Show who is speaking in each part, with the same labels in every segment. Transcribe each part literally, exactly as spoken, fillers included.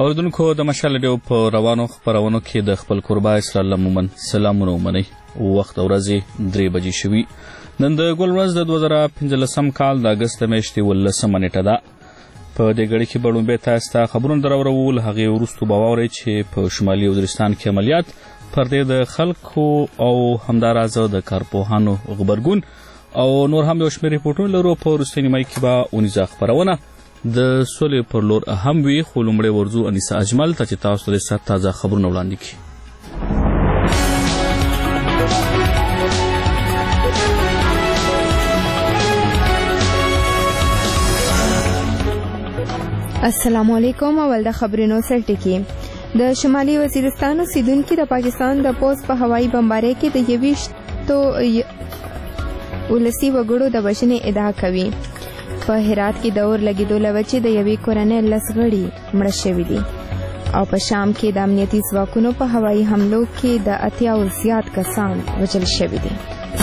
Speaker 1: اوردونکو د مشال ریډیو په روانو خپرونو کې د خپل قربا اسلام مومن سلامونه ومنئ. وخت ورځې درې بجې شوي. نن د ګل ورځ د دوه زره پنځلسم کال د اګست میاشتې اوولسمه نیټه ده. په دې ګړۍ کې به لومړی تاسو ته خبرونه دراوړو. هغې وروستو به واورئ چې په شمالي وزیرستان کې عملیات پر دې د خلکو او همداراز د کارپوهانو غبرګون او نور هم یو شمېر ریپورټونه لرو. په وروستۍ نیمایي کې به اونیزه خپرونه د سولې پر لور هم وي، خو لومړی ورځو انیسه اجمل ته چې تاسو ته سات تازه خبرونه وړاندې کړي.
Speaker 2: السلام علیکم. اول د خبرونو سرټکی. د شمالي وزیرستان اوسیدونکي د پاکستان د پوز په هوایي بمبارۍ کې د یویشتو ولسي وګړو د وژنې ادعا کوي. په هرات کې د اور لګېدو له وجې د یوې کورنۍ لس غړي مړه شوي دي او په شام کې د امنیتي ځواکونو په هوایي حملو کې د اتیاو زیات کسان وژل شوي دي.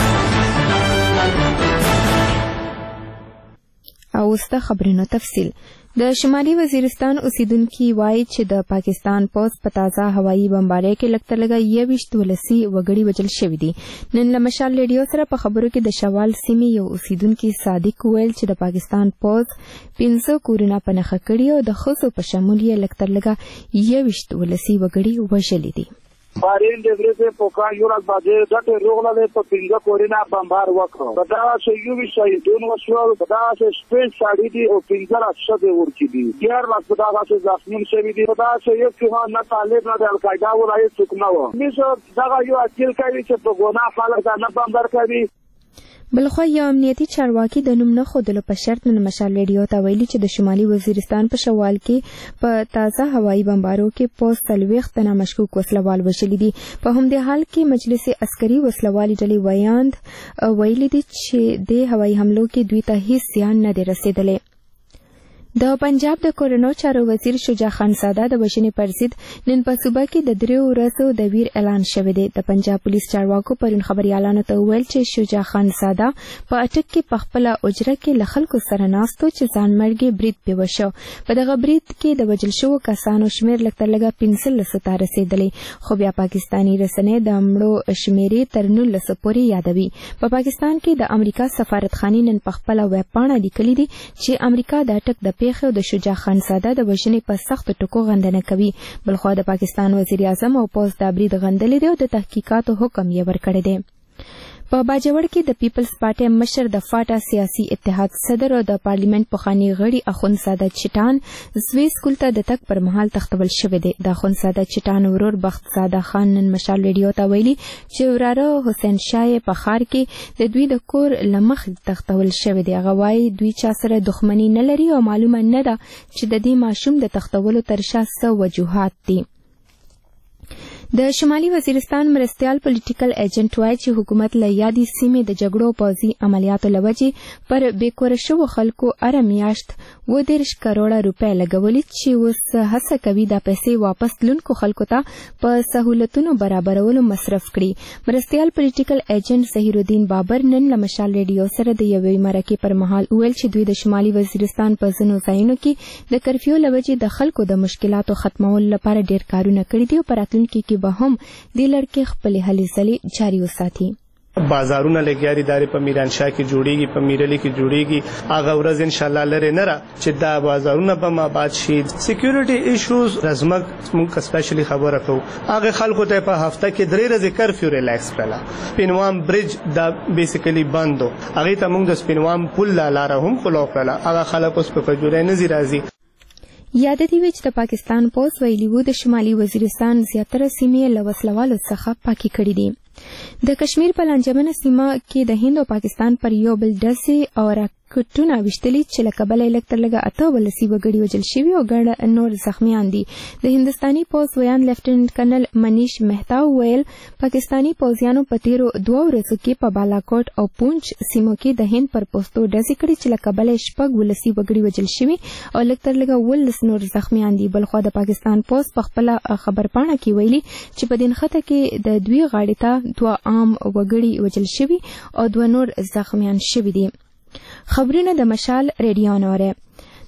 Speaker 2: او اوس د خبرونو تفصیل. د شمالي وزیرستان اوسیدونکي وایي چې د پاکستان پوز په تازه هوایي بمبارۍ کې لږ تر لږه یویشت ولسي وګړي وژل شوي دي. نن له مشال ریډیو سره په خبرو کې د شوال سیمې یو اوسیدونکي صادق وویل چې د پاکستان پوز پنځه کورونه په نښه کړي او د ښځو په شمول یې لږ تر لږه یویشت ولسي وګړي وژلي دي.
Speaker 3: فارین ډیګری سے پوکا یورک باندې ډټ روغله په پنځه کورونه بمبار وکړو. دا چې یو ویشي دون وشو دا چې سپیس ساړي دي او پنځه راځه دي ورکی دي. یار لاس دا چې ځاسمون شوی دي. دا چې یو څه نه طالب نه د القاعده ولای څوک نه و. میشه دا یو اصل کوي چې په ګناه خلک دا نه بمبار کوي.
Speaker 2: بلخوا یو امنیتي چارواکي د نوم نه ښودلو په شرط نن مشال ریډیو ته ویلي چې د شمالي وزیرستان په شوال کې په تازه هوایي بمبارو کې پوز څلوېښت تنه مشکوک وسلوال وژلي دي. په همدې حال کې مجلس عسکري وسلوالې ډلې ویاند ویلي دي چې د هوایي حملو کې دوی ته هیڅ زیان نه دی رسېدلی. د پنجاب د کورونو چارو وزیر شجاع خان ساده د وژنې پر ضد نن په صوبه کې د دریو ورځو د ویر اعلان شوی دی. د پنجاب پولیس چارواکو پرون خبريالانو ته وویل چې شجاع خان ساده په اټک کې په خپله اجره کې له خلکو سره ناستو چې ځانمرګي برید پې وشو. په دغه برید کې د وژل شوو کسانو شمېر لږ تر لږه پنځلسو ته رسېدلی، خو بیا پاکستاني رسنۍ د مړو شمېرې تر نولسو پورې یادوي. په پاکستان کې د امریکا سفارتخانې نن په خپله ویبپاڼه لیکلي دي چې امریکا د اټک د پیښې او د شجاع خان ساده د وژنې په سختو ټکو غندنه کوي. بلخوا د پاکستان وزیر اعظم او پوز دا برید غندلی دی او د تحقیقاتو حکم یې ورکړی دی. په باجوړ کې د پیپلز پارټي مشر د فاټا سیاسي اتحاد صدر او د پارلیمنت پخوانی غړي اخوندزاده چټان زوی سکول ته د تګ پر مهال تختول شوی دی. د اخوندزاده چټان ورور بختزاده خان نن مشال ریډیو ته ویلي چې وراره حسین شاه په ښار کې د دوی د کور له مخې تختول شوی دی. هغه وایي دوی چا سره دښمني نه لري او معلومه نه ده چې د دې ماشوم د تختولو تر شا څه وجوهات دي. د شمالي وزیرستان مرستیال پولیټیکل ایجنټ وایي چې حکومت له یادې سیمې د جګړو پوځي عملیاتو له وجې پر بېکوره شوو خلکو هره میاشت اووه دېرش کروړه روپۍ لګولي چې اوس هڅه کوي دا پیسې واپس تلونکو خلکو ته په سهولتونو برابرولو مصرف کړي. مرستیال پولیټیکل ایجنټ ظهیر الدین بابر نن له مشال ریډیو سره د یوې مرکې پر مهال وویل چې دوی د شمالي وزیرستان په ځینو ځایونو کې د کرفیو له وجې د خلکو د مشکلاتو ختمولو لپاره ډېر کارونه کړي دي او په راتلونکي کې به هم د لړکې خپلې هلې ځلې جاري وساتي.
Speaker 4: بازارونه لګیا دي داري په میرانشاه کې جوړیږي، په میرلی کې جوړیږي. هغه ورځ ان شاء الله لري نه را چې دا بازارونه به آباد شي. سکیورټي ایشوز رزمک موږ سپیشلی خبره کوو. هغه خلکو ته په هفته کې درې ورځې کرفیو ریلیکس کړل. پینوام برج دا بیسیکلی بندو. هغه ته موږ د سپینوام پل لاره هم خلاص کړل. هغه خلک اوس په جوړه نه زی راځي.
Speaker 2: یاد دی چې د پاکستان پوز ویلي وو د شمالي وزیرستان زیاتره سیمې له وسلوالو څخه پاکي کړي دي. د کشمیر په لانجمنه سیمه کې د هند او پاکستان پر یو بل ډزې او راکټونه ویشتلي چې له کبله یې لږ تر لږه اته ولسي وګړي وژل شوي او ګڼ نور زخمیان دي. د هندوستاني پوز ویان لیفټننټ کرنل منیش مهتا وویل پاکستاني پوځیانو په تیرو دوه ورځو کې په بالاکوټ او پونچ سیمو کې د هند پر پوستو ډزې کړي چې له کبله یې شپږ ولسي وګړي وژل شوي او لږ تر لږه اوولس نور زخمیان دي. بلخوا د پاکستان پوز په خپله خبرپاڼه کې ویلي چې په دې نښته کې د دوی غاړې ته دوه عام وګړي وژل شوي او دوه نور زخمیان شوي دي. خبرونه د مشال ریډیو نه اورئ.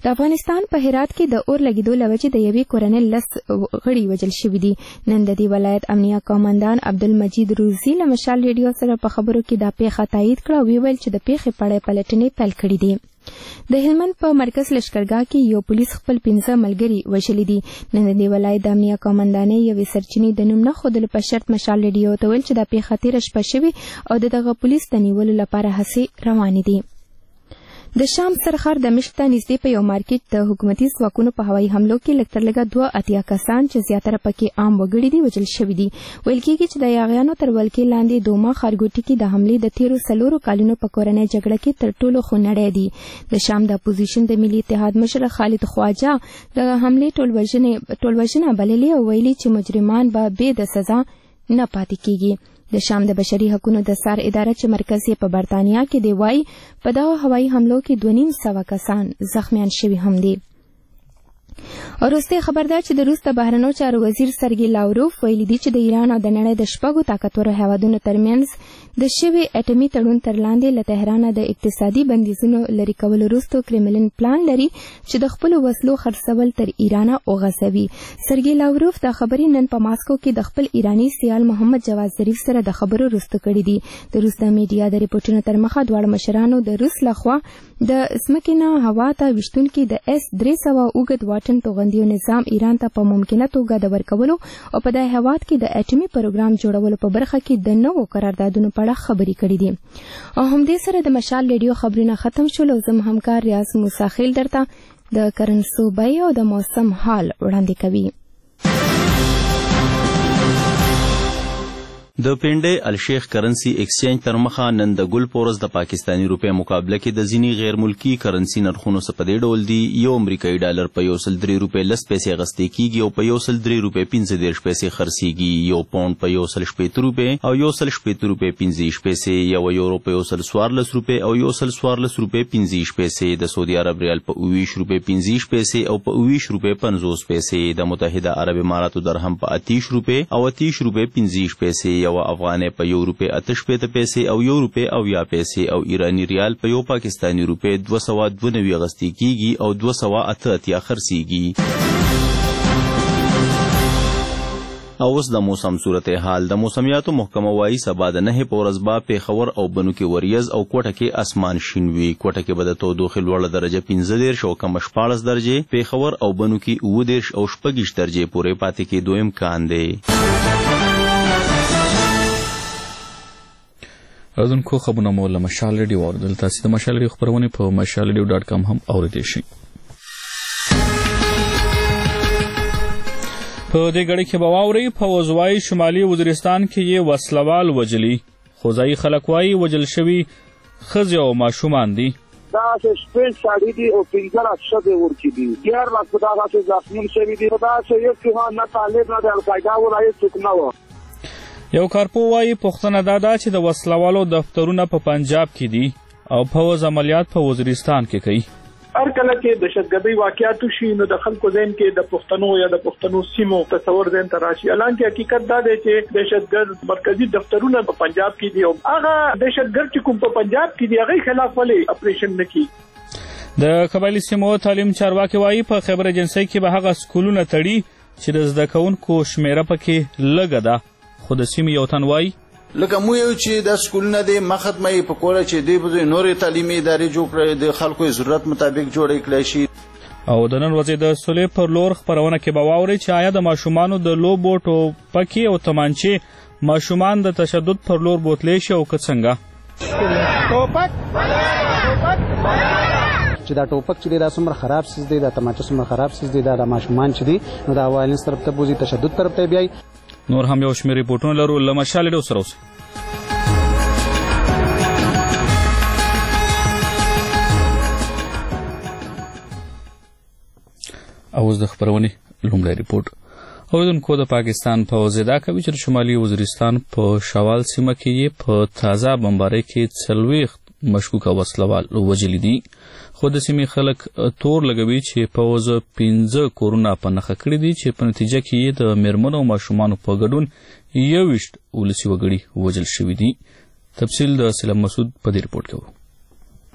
Speaker 2: د افغانستان په هرات کې د اور لګیدو له وجې د یوې کورنۍ لس غړي وژل شوي دي. نن د دې ولایت امنیه قومندان عبدالمجید روزي له مشال ریډیو سره په خبرو کې دا پیښه تایید کړه او ویل چې د پیښې پړې پلټنې پیل کړي دي. د هلمند په مرکز لشکرګاه کې یو پولیس خپل پنځه ملګري وژلي دي. نن د دې ولایت د امنیه قومندانۍ یوې سرچینې د نوم نه ښودلو په شرط مشال ریډیو ته ویل چې دا پیښه تېره شپه شوې او د دغه پولیس د نیولو لپاره هڅې روانې دي. د شام سرخر د مشت ته نږدې په یو مارکیټ د حکومتي ځواکونو په هوایي حملو کې لږ تر لږه دوه اتیا کسان چې زیاتره پکې عام وګړي دي وژل شوي دي. ویل کېږي چې د یاغیانو تر ولکې لاندې دوما ښارګوټي کې د حملې د تېرو څلورو کلونو په کورنۍ جګړه کې تر ټولو خونړی دي. د شام د اپوزیشن د ملي اتحاد مشر خالد خواجه د حملې ټولوژنه بللې او ویلي چې مجرمان به بې د سزا نه پاتې کېږي. د شام د بشري حقوقو د سار اداره چې مرکز یې په برطانیه کې دی وایي په دغه هوایي حملو کې دوه نیم سوه کسان زخمیان شوي هم دي. وروستۍ خبر ده چې د روس د بهرنیو چارو وزیر سرګي لاوروف ویلي دي چې د ایران او د نړۍ د شپږو طاقتورو هیوادونو ترمنځ د شوي اټومي تړون تر لاندې له تهرانه د اقتصادي بندیزونو لرې کولو وروسته کرملین پلان لري چې د خپلو وسلو خرڅول تر ایرانه وغځوي. سرګي لاوروف دا خبرې نن په ماسکو کې د خپل ایراني سیال محمد جواد ظریف سره د خبرو وروسته کړي دي. د روس د میډیا د ریپورټونو تر مخه دواړو مشرانو د روس لخوا د ځمکې نه هوا ته ویشتونکي د اس درې سوه اوږد واټن توغندیو نظام ایران ته په ممکنه توګه د ورکولو او په دې هیواد کې د اټومي پروګرام جوړولو په برخه کې د نوو قراردادونو په اړه خبرې کړې دي. او همدې سره د مشال ریډیو خبرونه ختم شول او زم همکار ریاض موسی خیل درته د کرنسو بیې او د موسم حال وړاندې کوي.
Speaker 5: د پنډۍ الشیخ کرنسی ایکسچینج تر مخه نن د ګل پورس د پاکستانی روپۍ مقابله کې د ځینې غیر ملکی کرنسی نرخونو څخه په دې ډول دي. یو امریکایي ډالر په یو سل درې روپۍ لس پیسې اخیستل کېږي او په یو سل درې روپۍ پنځه دېرش پیسې خرڅېږي. یو پاونډ په یو سل شپېته روپۍ او یو سل شپېته روپۍ پنځه دېرش پیسې، یو یورو په یو سل څوارلس روپۍ او یو سل څوارلس روپۍ پنځه دېرش پیسې، د سعودي عرب ریال په اوه ویشت روپۍ پنځه دېرش پیسې او په اوه ویشت روپۍ پنځوس پیسې، د متحده عرب اماراتو درهم په اتیش روپۍ او اتیش روپۍ پنځه دېرش پیسې، یو افغانۍ په یو روپۍ اته شپېته پیسې او یو روپۍ اویا پیسې او ایرانی ریال په یو پاکستانی روپۍ دوه سوه دوه نوي اخیستل کېږي او دوه سوه اته اتیا خرڅېږي. او اوس د موسم صورتحال. د موسمیاتو محکمه وایي سبا د نهې په ورځ به پېښور او بنو کې وریځ او کوټه کې اسمان شین وي. کوټه کې به د تودوخې لوړه درجه پنځه دېرش او کمه شپاړس درجې، پېښور او بنو کې اوه دېرش او شپږویشت درجې پورې پاتې کېدو امکان دی.
Speaker 1: اوریدونکو خبرونه مو له مشال ریډیو واورېدل. تاسې د مشال ریډیو خپرونې په مشال ریډیو ډاټ کام هم اوریدلی شئ. په دې ګړۍ کې به واورئ پوځ وایي شمالي وزیرستان کې یې وسلوال وژلي، خو ځایي خلک وایي وژل شوي ښځې او ماشومان دي.
Speaker 3: داسې شپږ سړي دي او پنځلس ښځې ورکې دي. دیارلس په دغسې زخمیان شوي دي. په داسې یو کې نه طالب نه د القاعده وو را هېڅوک نه وو.
Speaker 1: یو کارپو وایي پوښتنه دا ده چې د وسلوالو دفترونه په پنجاب کې دي او پوځ عملیات په وزیرستان کې کوي.
Speaker 6: هر کله چې دهشتګردۍ واقعات وشي نو د خلکو ذهن کې د پښتنو یا د پښتنو سیمو تصور ذهن ته راشي. حالانکه حقیقت دا دی چې دهشتګرد مرکزي دفترونه په پنجاب کې دي او هغه دهشتګرد چې کوم په پنجاب کې دي هغې خلاف ولې اپریشن نه کوي.
Speaker 1: د قبایلي سیمو تعلیم چارواکي وایي په خیبر ایجنسۍ کې به هغه سکولونه تړي چې د زده کوونکو شمېره پکې لږه ده، خو د سیمې یو تن وایي
Speaker 7: لکه مو یو چې د سکولونه دی مخدمه یې په کوله چې دی به نورې تعلیمي ادارې جوړ کړي د خلکو ضرورت مطابق جوړې کړی شي.
Speaker 1: او د نن ورځې د سولې پر لور خپرونه کې به واورئ چې آیا د ماشومانو د لوبو ټوپکې او تمانچې ماشومان د تشدد پر لور بوتلی شي او که څنګه.
Speaker 8: ټوپک چې دا ټوپک چې دی دا څومره خراب سیز دی، دا تمانچه څومره خراب سیز دی، دا د ماشومان چې دی نو دا وایلنس طرف ته بوځي، تشدد طرف ته بیایي.
Speaker 1: نور هم یو شمېر ریپورټونه لرو. له مشال ریډیو سره اوسئ. او اوس د خپرونې لومړی ریپورټ. اوریدونکو د پاکستان پوځ ادعا کوي چې د شمالي وزیرستان په شوال سیمه کې یې په تازه بمبارۍ کې څلوېښت مشکوکه وسلوال وژلي دي، خو د سیمې خلک تور لګوي چې پوځ پنځه کورونه په نښه کړي دي چې په نتیجه کې یې د مېرمنو او ماشومانو په ګډون یوویشت ولسي وګړي وژل شوي دي. تفصیل د سلام مسعود په دې ریپورټ کې.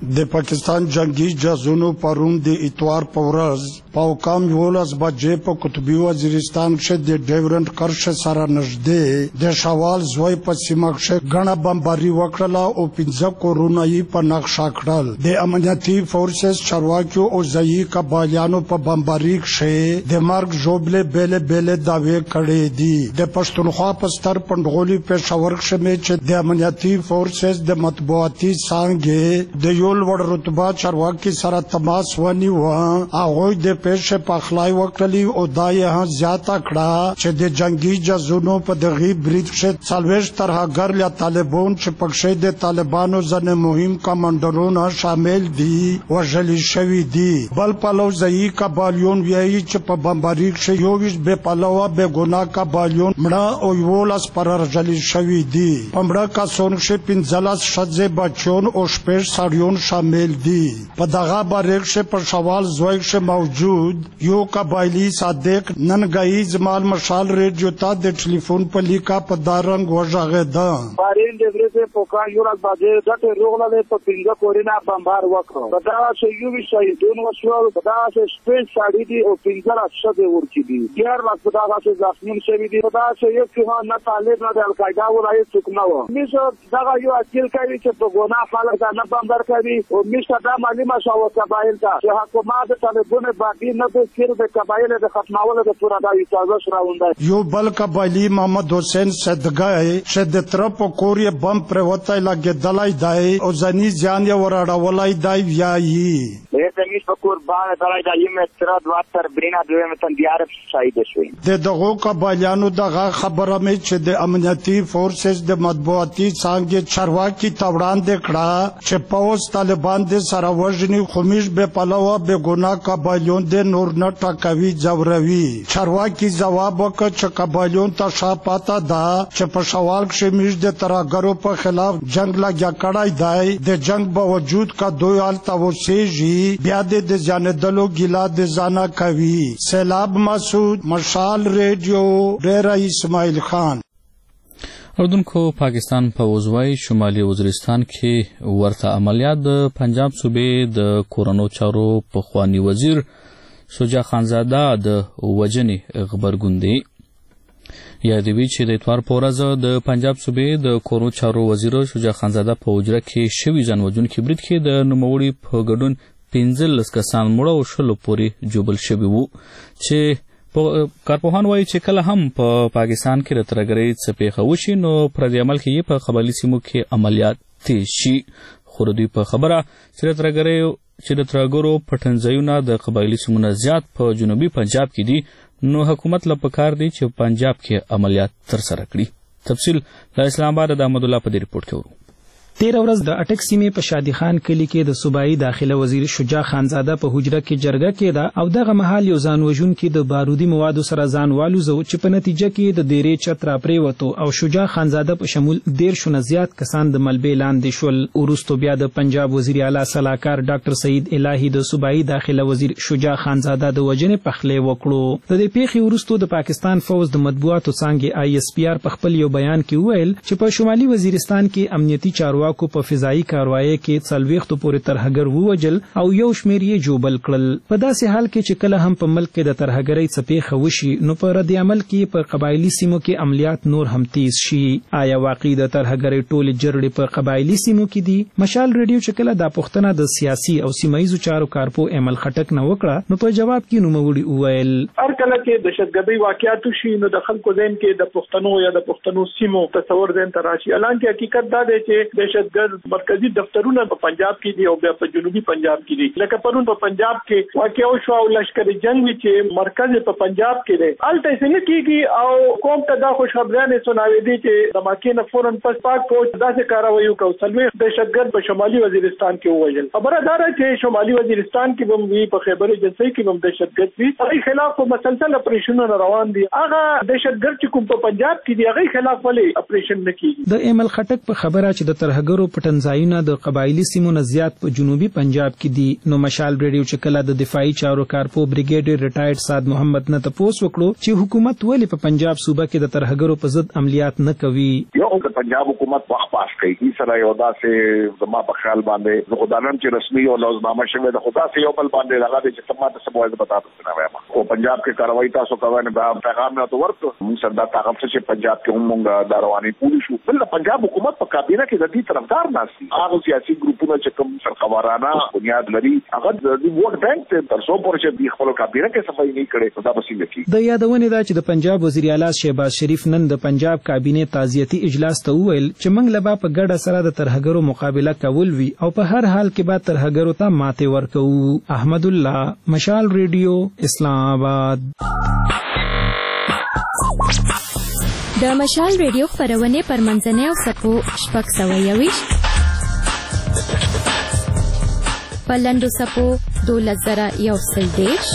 Speaker 9: د پاکستان جنگي جهازونو پرون د اتوار په ورځ په کام یولس بجې په قطبي وزیرستان کې د ډیورنټ کرښ سره نږدې د شوال زوی په سیمه کې غڼه بمباري وکړه او پنځه کورونه یې په نقشه کړل. د امنیتي فورسز چارواکیو او ځایي قبایلیانو په بمباري کې د مرګ ژوبلې بیل بیل داوی کړې دي. د پښتونخوا په ستر پندغولي پېښور کې چې د امنیتي فورسز د مطبوعاتي څانګې د یو لوړ رتبه چارواکي سره تماس ونیو. هغه د پېښې په خلای وکړلی او دا یې زیاته کړه چې د جنگي جهازونو په دغه برید کې څلوېښت ترهګر یا طالبان چې پکښې د طالبانو ځنې مهم کمانډرونه شامل دي وژل شوي دي. بل پلو ځایي قبایلیون وایي چې په بمباري کې یو ویشت بې پلوه بې ګناه قبایلیون مړه او یولس پرژل شوي دي. په مړه کسانو کې پنځلس ښځې بچیان او شپږ سړیان شامل دي. په دغه باریک کې په شوال زوی کې موجود یو قبایلی صادق ننګای زمال مشال ریډیو ته د ټلیفون په لیکا په دارنګ وژغېده.
Speaker 3: بارین د ورځې په کان یو راځ باندې دغه روغله په پنځه کورینا بمبار وکړ. دا چې یو ویشي دون وشو دا چې سپیس ساړي دي او پنځه راځه د ورکی دي. ډیر لاس په دغه چې ځخمون شوی دي. دا چې یو څه نه طالب نه د القاعده ولای څوک نه و. میشه دا یو اصل کوي چې په ګناه خلک دا نه بمبار کوي او میشه دا معلومه شو قبایل ته چې حکومت طالبونه باندې نه د سیر د قبایل د ختمولو د پورا د اجازه شراونده.
Speaker 9: یو بل قبایلی محمد حسین صدقای چې د طرف کورې بم پر وته لګیدلای دی او ځنی ځان یې وراړولای دی ویایي.
Speaker 3: د میش په کور باندې دلای دی مې تر دوه تر برینا دوه متن دیار شهید شوی.
Speaker 9: د دغه قبایلیانو دغه خبره مې چې د امنیتي فورسز د مطبوعاتي څنګه چارواکي توړاندې کړه چې پوس طالبان د سره وژني خمیش به پلوه به ګناه قبایلیون د نور نه ټاکوي ځوروي. چارواکي ځواب وکړ چې قبایلیون ته شاپاته ده چې په شوال کې میش د ترهګرو په خلاف جنگ لګیا کړای دی. د جنگ باوجود کا دوی حالت اوسېږي بیا د ځانېدلو ګیلا د ځانه کوي. سیلاب مسعود مشال ریډیو ډیره اسماعیل خان.
Speaker 1: اردوونکو پاکستان په وزوای شمالي وزیرستان کې ورته عملیات د پنجاب صوبې د کورونو چارو پخوانی وزیر شجاع خانزاده د وجنې خبرګوندي یادوي چې د اتوار په ورځ د پنجاب صوبې د کورونو چارو وزیر شجاع خانزاده په وجره کې شوي ځان وژونکي برید کې د نوموړي په ګډون پنځلس کسان مړه او شلو پورې جوبل شوي وو چې کارپوهان وایي چې کله هم په پاکستان کې د ترهګرۍ څه پیښه وشي نو پر دې عمل کې په قبایلي سیمو کې عملیات تیز شي. خو د دوی په خبره چې د ترهګرۍ چې د ترهګرو پټنځایونه د قبایلي سیمو نه زیات په جنوبي پنجاب کې دي نو حکومت له پکار دی چې پنجاب کې عملیات ترسره کړي. تفصیل د اسلام آباد د احمد الله په دې رپورټ کې ورو.
Speaker 10: تیر ورځ د اټک سیمې په شادي خان کلی کې د صوبایي داخله وزیر شجاع خانزاده په حجره کې جرګه کېده او دغه مهال یو ځان وژونکي د بارودي موادو سره ځان والوزو چې په نتیجه کې د دیرې چت راپریوتو او شجاع خانزاده په شمول دیرشو نه زیات کسان د ملبې لاندې شول. وروستو بیا د پنجاب وزیر اعلی سلاکار ډاکټر سعید الهي د صوبایي داخله وزیر شجاع خانزاده د وجنې پخلی وکړو. د دې پیښې وروستو د پاکستان فوز د مطبوعاتو څانګې آی اس پی آر په خپل یو بیان کې وویل چې په شمالي وزیرستان کې امنیتي چارواکو کو په فضایي کاروایی کې څلوېښتو پورې ترهګر ووجل او یو شمېر یې جوبل کړل. په داسې حال کې چې کله هم په ملک کې د ترهګرۍ څه پیښه وشي نو په رد عمل کې په قبایلي سیمو کې عملیات نور هم تیز شي. آیا واقعي د ترهګرۍ ټولې جرړې په قبایلي سیمو کې دي؟ مشال ریډیو چې کله دا پوښتنه د سیاسي او سیمایي چارو کارپو ایمل خټک نه وکړه نو په جواب کې نوموړي وویل
Speaker 6: هر کله چې دهشتګردي واقعیات شي نو د خلکو ذهن کې د پښتنو یا د پښتنو سیمو تصور ذهن ته راشي. الانکه حقیقت دا دی چې دهشتګرد مرکزی دفترونه په پنجاب کې دي او بیا په جنوبي پنجاب کې دي. لکه پرون په پنجاب کې واقع شو او لشکر جنگ چې مرکز په پنجاب کې دی الته څنګه کیږي او کوم ته دا خوشخبرانه سناوي دي چې د ماکینه فورن پس پاک فوج داسې کاروي وکړ سلوي دهشتګرد په شمالي وزیرستان کې ووجل. خبره دا ده چې شمالي وزیرستان کې هم وی په خیبر جنسي کې هم دهشتګرد وی هغه خلاف مسلسل اپریشنونه روان دي. هغه دهشتګرد چې کوم په پنجاب کې دی هغه خلاف ولې اپریشن نه کیږي.
Speaker 10: د ایمل خټک په خبره چې د ترهګرو پټنځایونه د قبایلی سیمو نه زیات په جنوبي پنجاب کې دي نو مشال ریډیو چې کله د دفاعي چارو کارپو بریګیډر ریټایرډ سعد محمد نه تاسو وکړو چې حکومت ولې په پنجاب صوبه کې د ترهګرو په ضد عملیات نه کوي.
Speaker 3: یو او د پنجاب حکومت وخت پاس کوي سره یو داسې زما په خیال باندې د خدانم چې رسمي او لوزنامه شوی د خدا سي یو بل باندې لگا دي چې سمات سموي د پتا څه نه وایم او پنجاب کې کاروایی تاسو کوي نه د پیغام نه تو ورته موږ سره د طاقت چې پنجاب کې موږ د رواني پولی شو بل پنجاب حکومت په کابینه کې د دې طرفدار ناسي هغه سیاسي ګروپونه چې کوم سرخوارانه بنیاد لري هغه د ووټ بانک ته تر څو پورې چې د خپل کابینه کې صفای نه کړي دا بسې نه کی
Speaker 10: د یادونه دا چې د پنجاب وزیر اعلی شهباز شریف نن د پنجاب کابینه تعزیتي اجلاس ته وویل چې موږ لبا په ګډه سره د ترهګرو مقابله کول وی او په هر حال کې به ترهګرو ته ماته ورکو. احمد الله، مشال ریډیو، اسلام آباد.
Speaker 11: د مشال ریډیو خبرونه پر منځنۍ او سپو شپږ سوه یویشت په لنډو سپو دولس زره یو سل دېرش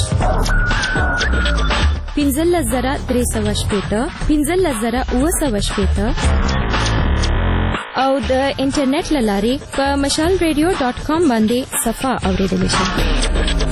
Speaker 11: پنځلس زره درې سوه شپېته پنځلس زره اووه سوه شپېته او د انټرنیټ له لارې په مشال ریډیو ډاټ کام باندې صفحه اورېدلی شئ.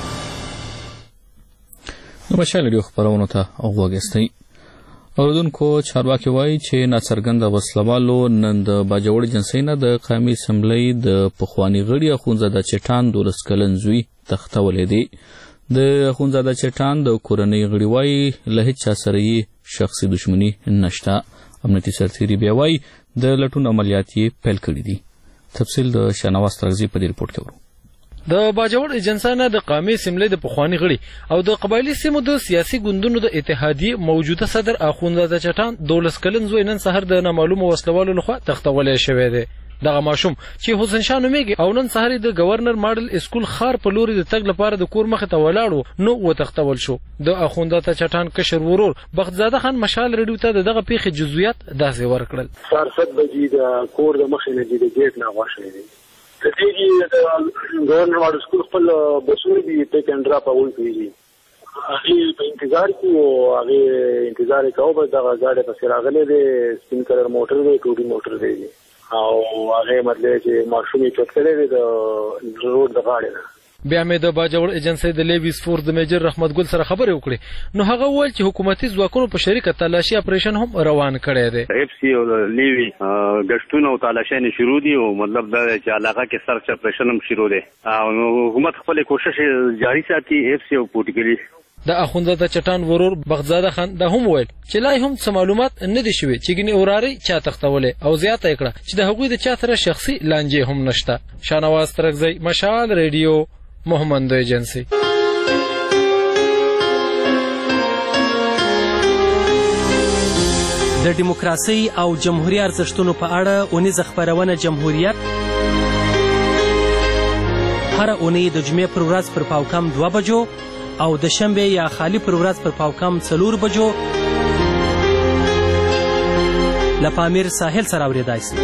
Speaker 1: د مشال ریډیو خبرونو ته غوږ ایستی. اوریدونکو چارواکي وایي چې ناڅرګنده وسلوالو نن د باجوړ جنسۍ نه د قومي اسمبلۍ د پخواني غړي اخونزاده چټان دولس کلن زوی تختولی دی. د اخونزاده چټان د کورنۍ غړي وایي له هیڅ چا سره یې شخصي دښمني نشته. امنیتي سرتیري بیا وایي د لټون عملیات یې پیل کړي دي. تفصیل د شاهنواز ترغزي په دې رپورټ کې ورو.
Speaker 12: د باجوړ ایجنسی نه د قومي اسمبلۍ د پخواني غړي او د قبایلي سیمو د سیاسي ګوندونو د اتحادیې موجوده صدر اخونزاده چټان دولس کلن زوی نن سهار د نامعلومو وسلوالو لخوا تختولی شوی دی. دغه ماشوم چې حسین شاه نومیږي او نن سهار د گورنر ماډل اسکول خار په لوري د تګ لپاره د کور مخې ته ولاړ نو وتختول شو. د اخونزاده چټان کشر ورور بختزاده خان مشال ریډیو ته دغه پیښې جزئیات داسې ورکړل.
Speaker 13: سهار سات بجې د کور د مخې نه د ګیټ نه غوښتل دي د دې د گورنر ماډل اسکول خپل بسونه دي ټیک اینډ ډراپ اول کیږي. هغه په انتظار کې او هغه انتظار کوي به دغه ګاډي په سراغله دي سپین کلر موټر دی ټوټي موټر دی او هغه مطلب چې ماشومې چت کړي د روډ د غاړې نه.
Speaker 12: بیا مې د باجوړ ایجنسی د لیویس فورس د میجر رحمت ګل سره خبرې وکړې نو هغه وویل چې حکومتي ځواکونو په شریکه تلاشي اپریشن هم روان کړی دی.
Speaker 14: اف سی او لیوی غشتون او تلاشي شروع دي او مطلب دا چې علاقه کې سرچ اپریشن هم شروع دی او حکومت خپل کوشش جاری ساتي. اف سی او پورتګلی
Speaker 12: د اخونزاده چټان ورور بختزاده خان د هم ویل چې لا هم څه معلومات نه دي شوي چې ګنې اوراري چا تختولې او زیاته یې کړه چې د هغوی د چا سره شخصي لانجې هم نشته. شاهنواز ترغزی، مشال ریډیو، محمد ایجنسی.
Speaker 15: د دیموکراسي او جمهوریت ارزښتونو په اړه اونیزه خپرونه جمهوریت هر اونۍ د جمعې پر ورځ پر پاوکم دوه بجو او د شنبه یا خالی پر ورځ پر پاوکم څلور بجو له پامیر ساحل سره اورېدای شي.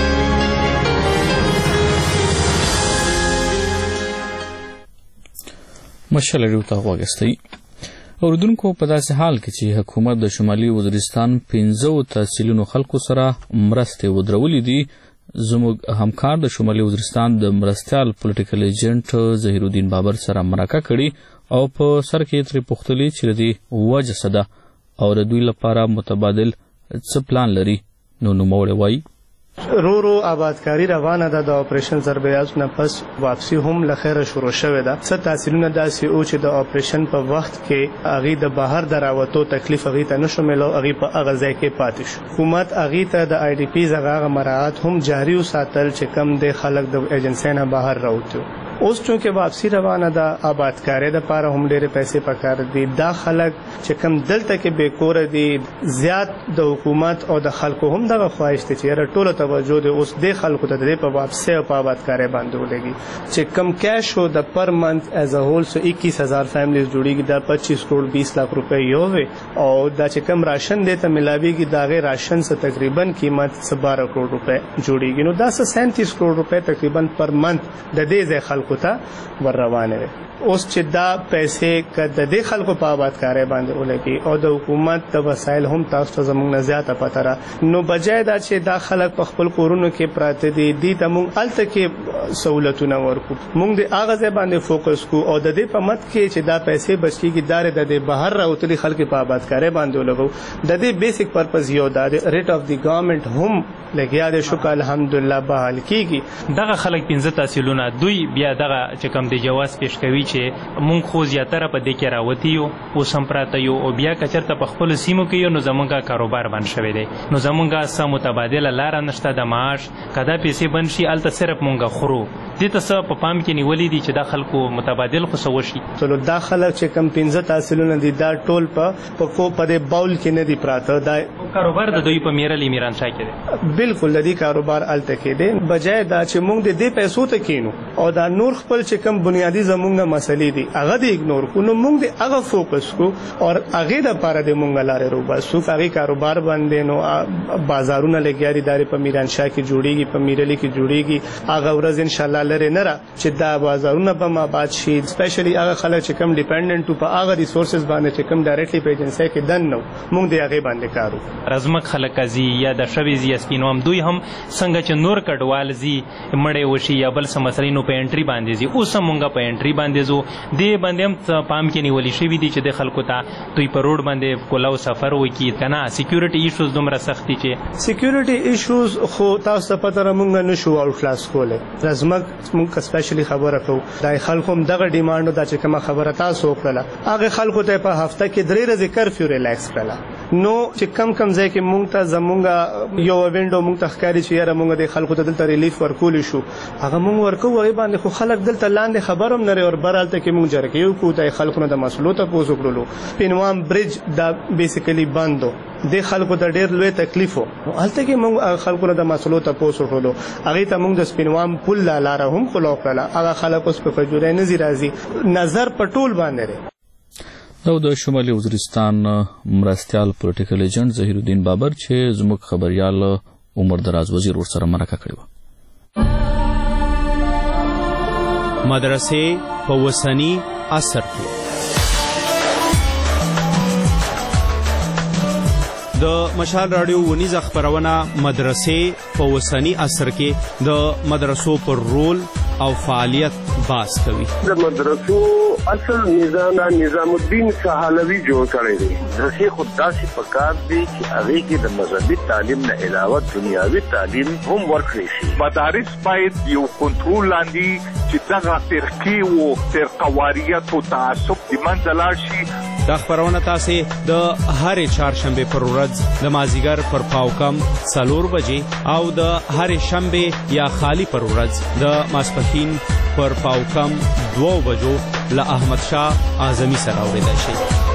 Speaker 1: مشال ریډیو ته غوږ ایستی. اوریدونکو په داسې حال کې چې حکومت د شمالي وزیرستان پنځو تحصیلونو خلکو سره مرستې ودرولې دي، زموږ همکار د شمالي وزیرستان د مرستیال پولیټیکل ایجنټ ظهیر الدین بابر سره مرکه کړي او په سر کې ترې پوښتلي چې د دې وجه څه ده او د دوی لپاره متبادل څه پلان لري. نو نوموړی وایي
Speaker 4: رو رو آبادکاری روانه ده. د اپریشن ضربیات نه پس واپسی هم لخيره شروع شوه ده. څه تحصیلونه داسې او چې د اپریشن په وخت کې اغي د بهر دراوتو تکلیف اغي ته نشو ملو اغي په اغه ځای کې پاتې شو. حکومت اغي ته د آی ډی پی زغه مراعات هم جاری وساتل چې کم د خلک د ایجنسی نه بهر راوته. اوس چونکه واپسی روانه ده آبادکاری د پاره هم ډېر پیسې پکار دي. دا خلک چې کم دلته کې بیکور دي زیات د حکومت او د خلکو هم دغه خواهش ته چې ټول توجه د اوس د خلکو ته د په واپسی او په آبادکاری باندې ولګي چې کم کیش او د پر منث ایز ا هول سو اکیس هزار فیملیز جوړیږي د پچیس کروڑ بیس لاکھ روپے یو وي او دا چې کم راشن دی ته ملاویږي داغه راشن څخه تقریبا قیمت بارہ کروڑ روپے جوړیږي. نو دا سینتیس کروڑ روپے تقریبا پر منث د دې ځای خلکو خلکو ته ور روانه وي. اوس چې دا پیسې که د دې خلکو په آبادکارۍ باندې ولګي او د حکومت د وسایل هم تاسو ته زموږ نه زیاته پته را نو بجای دا چې دا خلک په خپل کورونو کې پراته دي دي ته موږ هلته کې سہولتونه ورکو موږ د هغه ځای باندې فوکس کو او د دې په مد کې چې دا پیسې بچکیږي دا د دې بهر راوتلي خلک په آبادکارۍ باندې ولګو د دې بیسیک پرپز یو دا د ریټ اف دی ګورنمنت هم لګیا د شکر الحمدلله بحال کیږي.
Speaker 16: دغه خلک پنځه تحصیلونه دوی بیا دغه چې کوم د جواز پیش کوي چې مونږ خو زیاتره په دې کې راوتی یو اوس هم پراته یو او بیا کچرته په خپلو سیمو کې یو نو زمونږ کاروبار بند شوی دی نو زمونږ څه متبادله لاره نشته د معاش که دا پیسې بند شي هلته صرف مونږ خورو دې ته څه په پام کې نیولي دي چې دا خلکو متبادل خو څه وشي.
Speaker 4: چلو دا خلک چې کوم پنځه تحصیلونه دي دا ټول په په په دې باول کې نه دي پراته دا
Speaker 16: کاروبار د دوی په میرلې میرانشاه کې دی.
Speaker 4: بالکل د دې کاروبار هلته کې دی بجای دا چې مونږ د دې پیسو ته کینو او دا نور خپل چې کوم بنیادي زمونږ مسلې دي هغه د اګنور کو نو موږ د هغه فوکس کو او هغه د لپاره د موږ لارې روباسو هغه کاروبار باندې نو بازارونه لګیاري داري په میرانشاه کې جوړیږي په میرلې کې جوړیږي هغه ورځ ان شاء الله لري نه را چې دا بازارونه به ما باد شي سپیشلی هغه خلک چې کم ډیپندنت په هغه ریسورسز باندې چې کم ډایرکټلی په ایجنسی کې دن نو موږ د هغه باندې کارو.
Speaker 16: رزمک خلک ازي یا د شوي زی سپینوم دوی هم څنګه چې نور کډوال زی مړې وشي یا بل سم مسلې نو په انټری باندې زی اوس موږ په انټری باندې زو دې باندې هم پام کې نیولې شوي دي چې د خلکو ته دوی په روډ باندې کولاو سفر وکړي که نه سیکیورټي ایشوز دومره سختي چې
Speaker 4: سیکیورټي ایشوز خو تاسو ته پته را موږ نشو آوټ کلاس کولی رزمک موږ سپیشلی خبره کوو دا خلکو هم دغه ډیمانډ دا چې کومه خبره تاسو وکړله هغه خلکو ته په هفته کې درې ورځې کرفیو ریلیکس کړله نو چې کم کم ځای کې موږ ته زمونږ یو وینډو موږ ته ښکاري چې یاره موږ د خلکو ته دلته ریلیف ورکولی شو هغه موږ ورکوو هغې باندې خو خلک دلته لاندې خبر هم نه لري او بر هلته کې موږ جرګې وکړو د خلکو نه د مسلو تپوس وکړلو پینوام برج دا بیسیکلی بند و د خلکو ته ډېر لوی تکلیف و هلته کې موږ خلکو نه د مسلو تپوس وکړلو هغې ته موږ د سپینوام پل لا لاره هم خلاو کړله هغه خلک اوس په کجورۍ نه ځي راځي نظر په ټول باندې دی.
Speaker 1: دا د شمالي وزیرستان مرستیال پولیټیکل ایجنټ ظهیر الدین بابر چې زموږ خبریال عمر دراز وزیر ورسره مرکه کړې وه.
Speaker 17: مدرسې په وسنی عصر کې د مشال رادیو ونیزه خبرونه مدرسې په وسنی عصر کې د مدرسو پر رول او فعالیت باس کوي.
Speaker 13: د مدرسو اصل نظام نظام الدین سهالوی جوړ کړی دی. مدرسې خود داسې پکار دی چې هغې کې د مذهبي تعلیم نه علاوه دنیاوي تعلیم هم ورکړی شي.
Speaker 18: مدارس باید یو کنټرول لاندې چې دغه فرقې او فرقواریت او تعصب د منځه لاړ شي.
Speaker 17: دا خبرونه تاسې د هرې چهارشنبې پر ورځ د مازدیګر پر پاوکم څلور بجې او د هرې شنبې یا خالی پر ورځ د ماسپښین پر پاوکم دوو بجو له احمد شاه اعظمي سره اورېدای شي.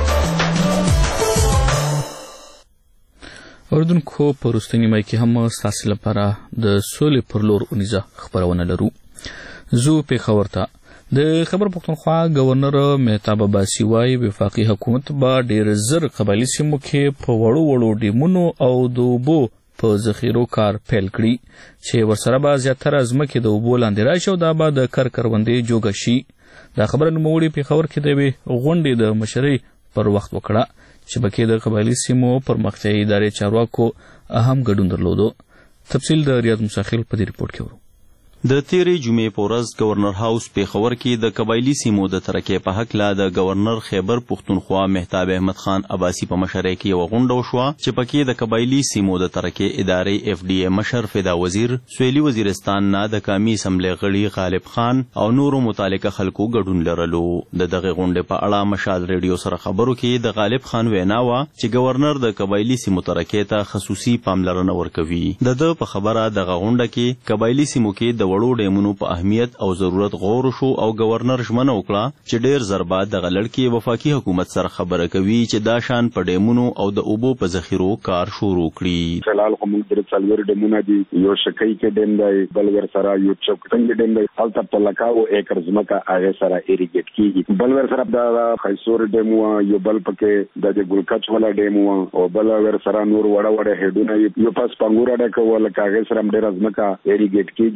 Speaker 1: اوریدونکو په وروستۍ نیمایي کې هم ستاسې لپاره د سولې پر لور اونیزه خپرونه لرو. زو پېښور ته د خیبر پښتونخوا گورنر مهتاب عباسي وایي وفاقي حکومت به ډېر زر قبایلي سیمو کې په وړو وړو ډیمونو او د اوبو په ذخیرو کار پیل کړي چې ورسره به زیاتره ځمکې د اوبو لاندې راشي او دا به د کر کروندې جوګه شي. دا خبره نوموړي پېښور کې د یوې غونډې د مشرۍ پر وخت وکړه چې پکې د قبایلي سیمو پرمختیایي ادارې چارواکو اهم ګډون درلودو. تفصیل د ریاض مساخیل په دې رپورټ کې ورو.
Speaker 5: د تیرې جمعې په ورځ گورنر هاوس پېښور کې د قبایلي سیمو د ترقۍ په هکله د گورنر خیبر پښتونخوا مهتاب احمد خان عباسي په مشرۍ کې یوه غونډه وشوه چې پکې د قبایلي سیمو د ترقۍ ادارې اف ډي اے مشر فدا وزیر، سویلي وزیرستان نه د قامي اسمبلۍ غړي غالب خان او نورو متعلقه خلکو ګډون لرلو. د دغې غونډې په اړه مشال ریډیو سره خبرو کې د غالب خان وینا وه چې گورنر د قبایلي سیمو ترقۍ ته خصوصي پاملرنه ورکوي. د ده په خبره دغه غونډه کې قبایلي سیمو کې د وړو ډیمونو په اهمیت او ضرورت غور شو او گورنر ژمنه وکړه چې ډېر زر بعد دغه لړکې وفاقي حکومت سره خبره کوي چې دا شان په ډیمونو او د اوبو په ذخیرو کار شروع کړي.
Speaker 19: فلحال خو موږ درې څلور ډیمونه دي، یو شکی کې ډیم دی، بل ورسره یو چوکټنګ ډیم دی، هلته په لکاو ایکر ځمکه هغې سره ایریګیټ کېږي. بل ورسره د خیسور ډیم وه، یو بل پکې د ګلکچ والا ډیم وه او بل ورسره نور وړه وړه هیډونه یو پاس پنګوره ډکه وه لکه هغې سره هم ډېره ځمکه ایریګیټ کېږي. بیا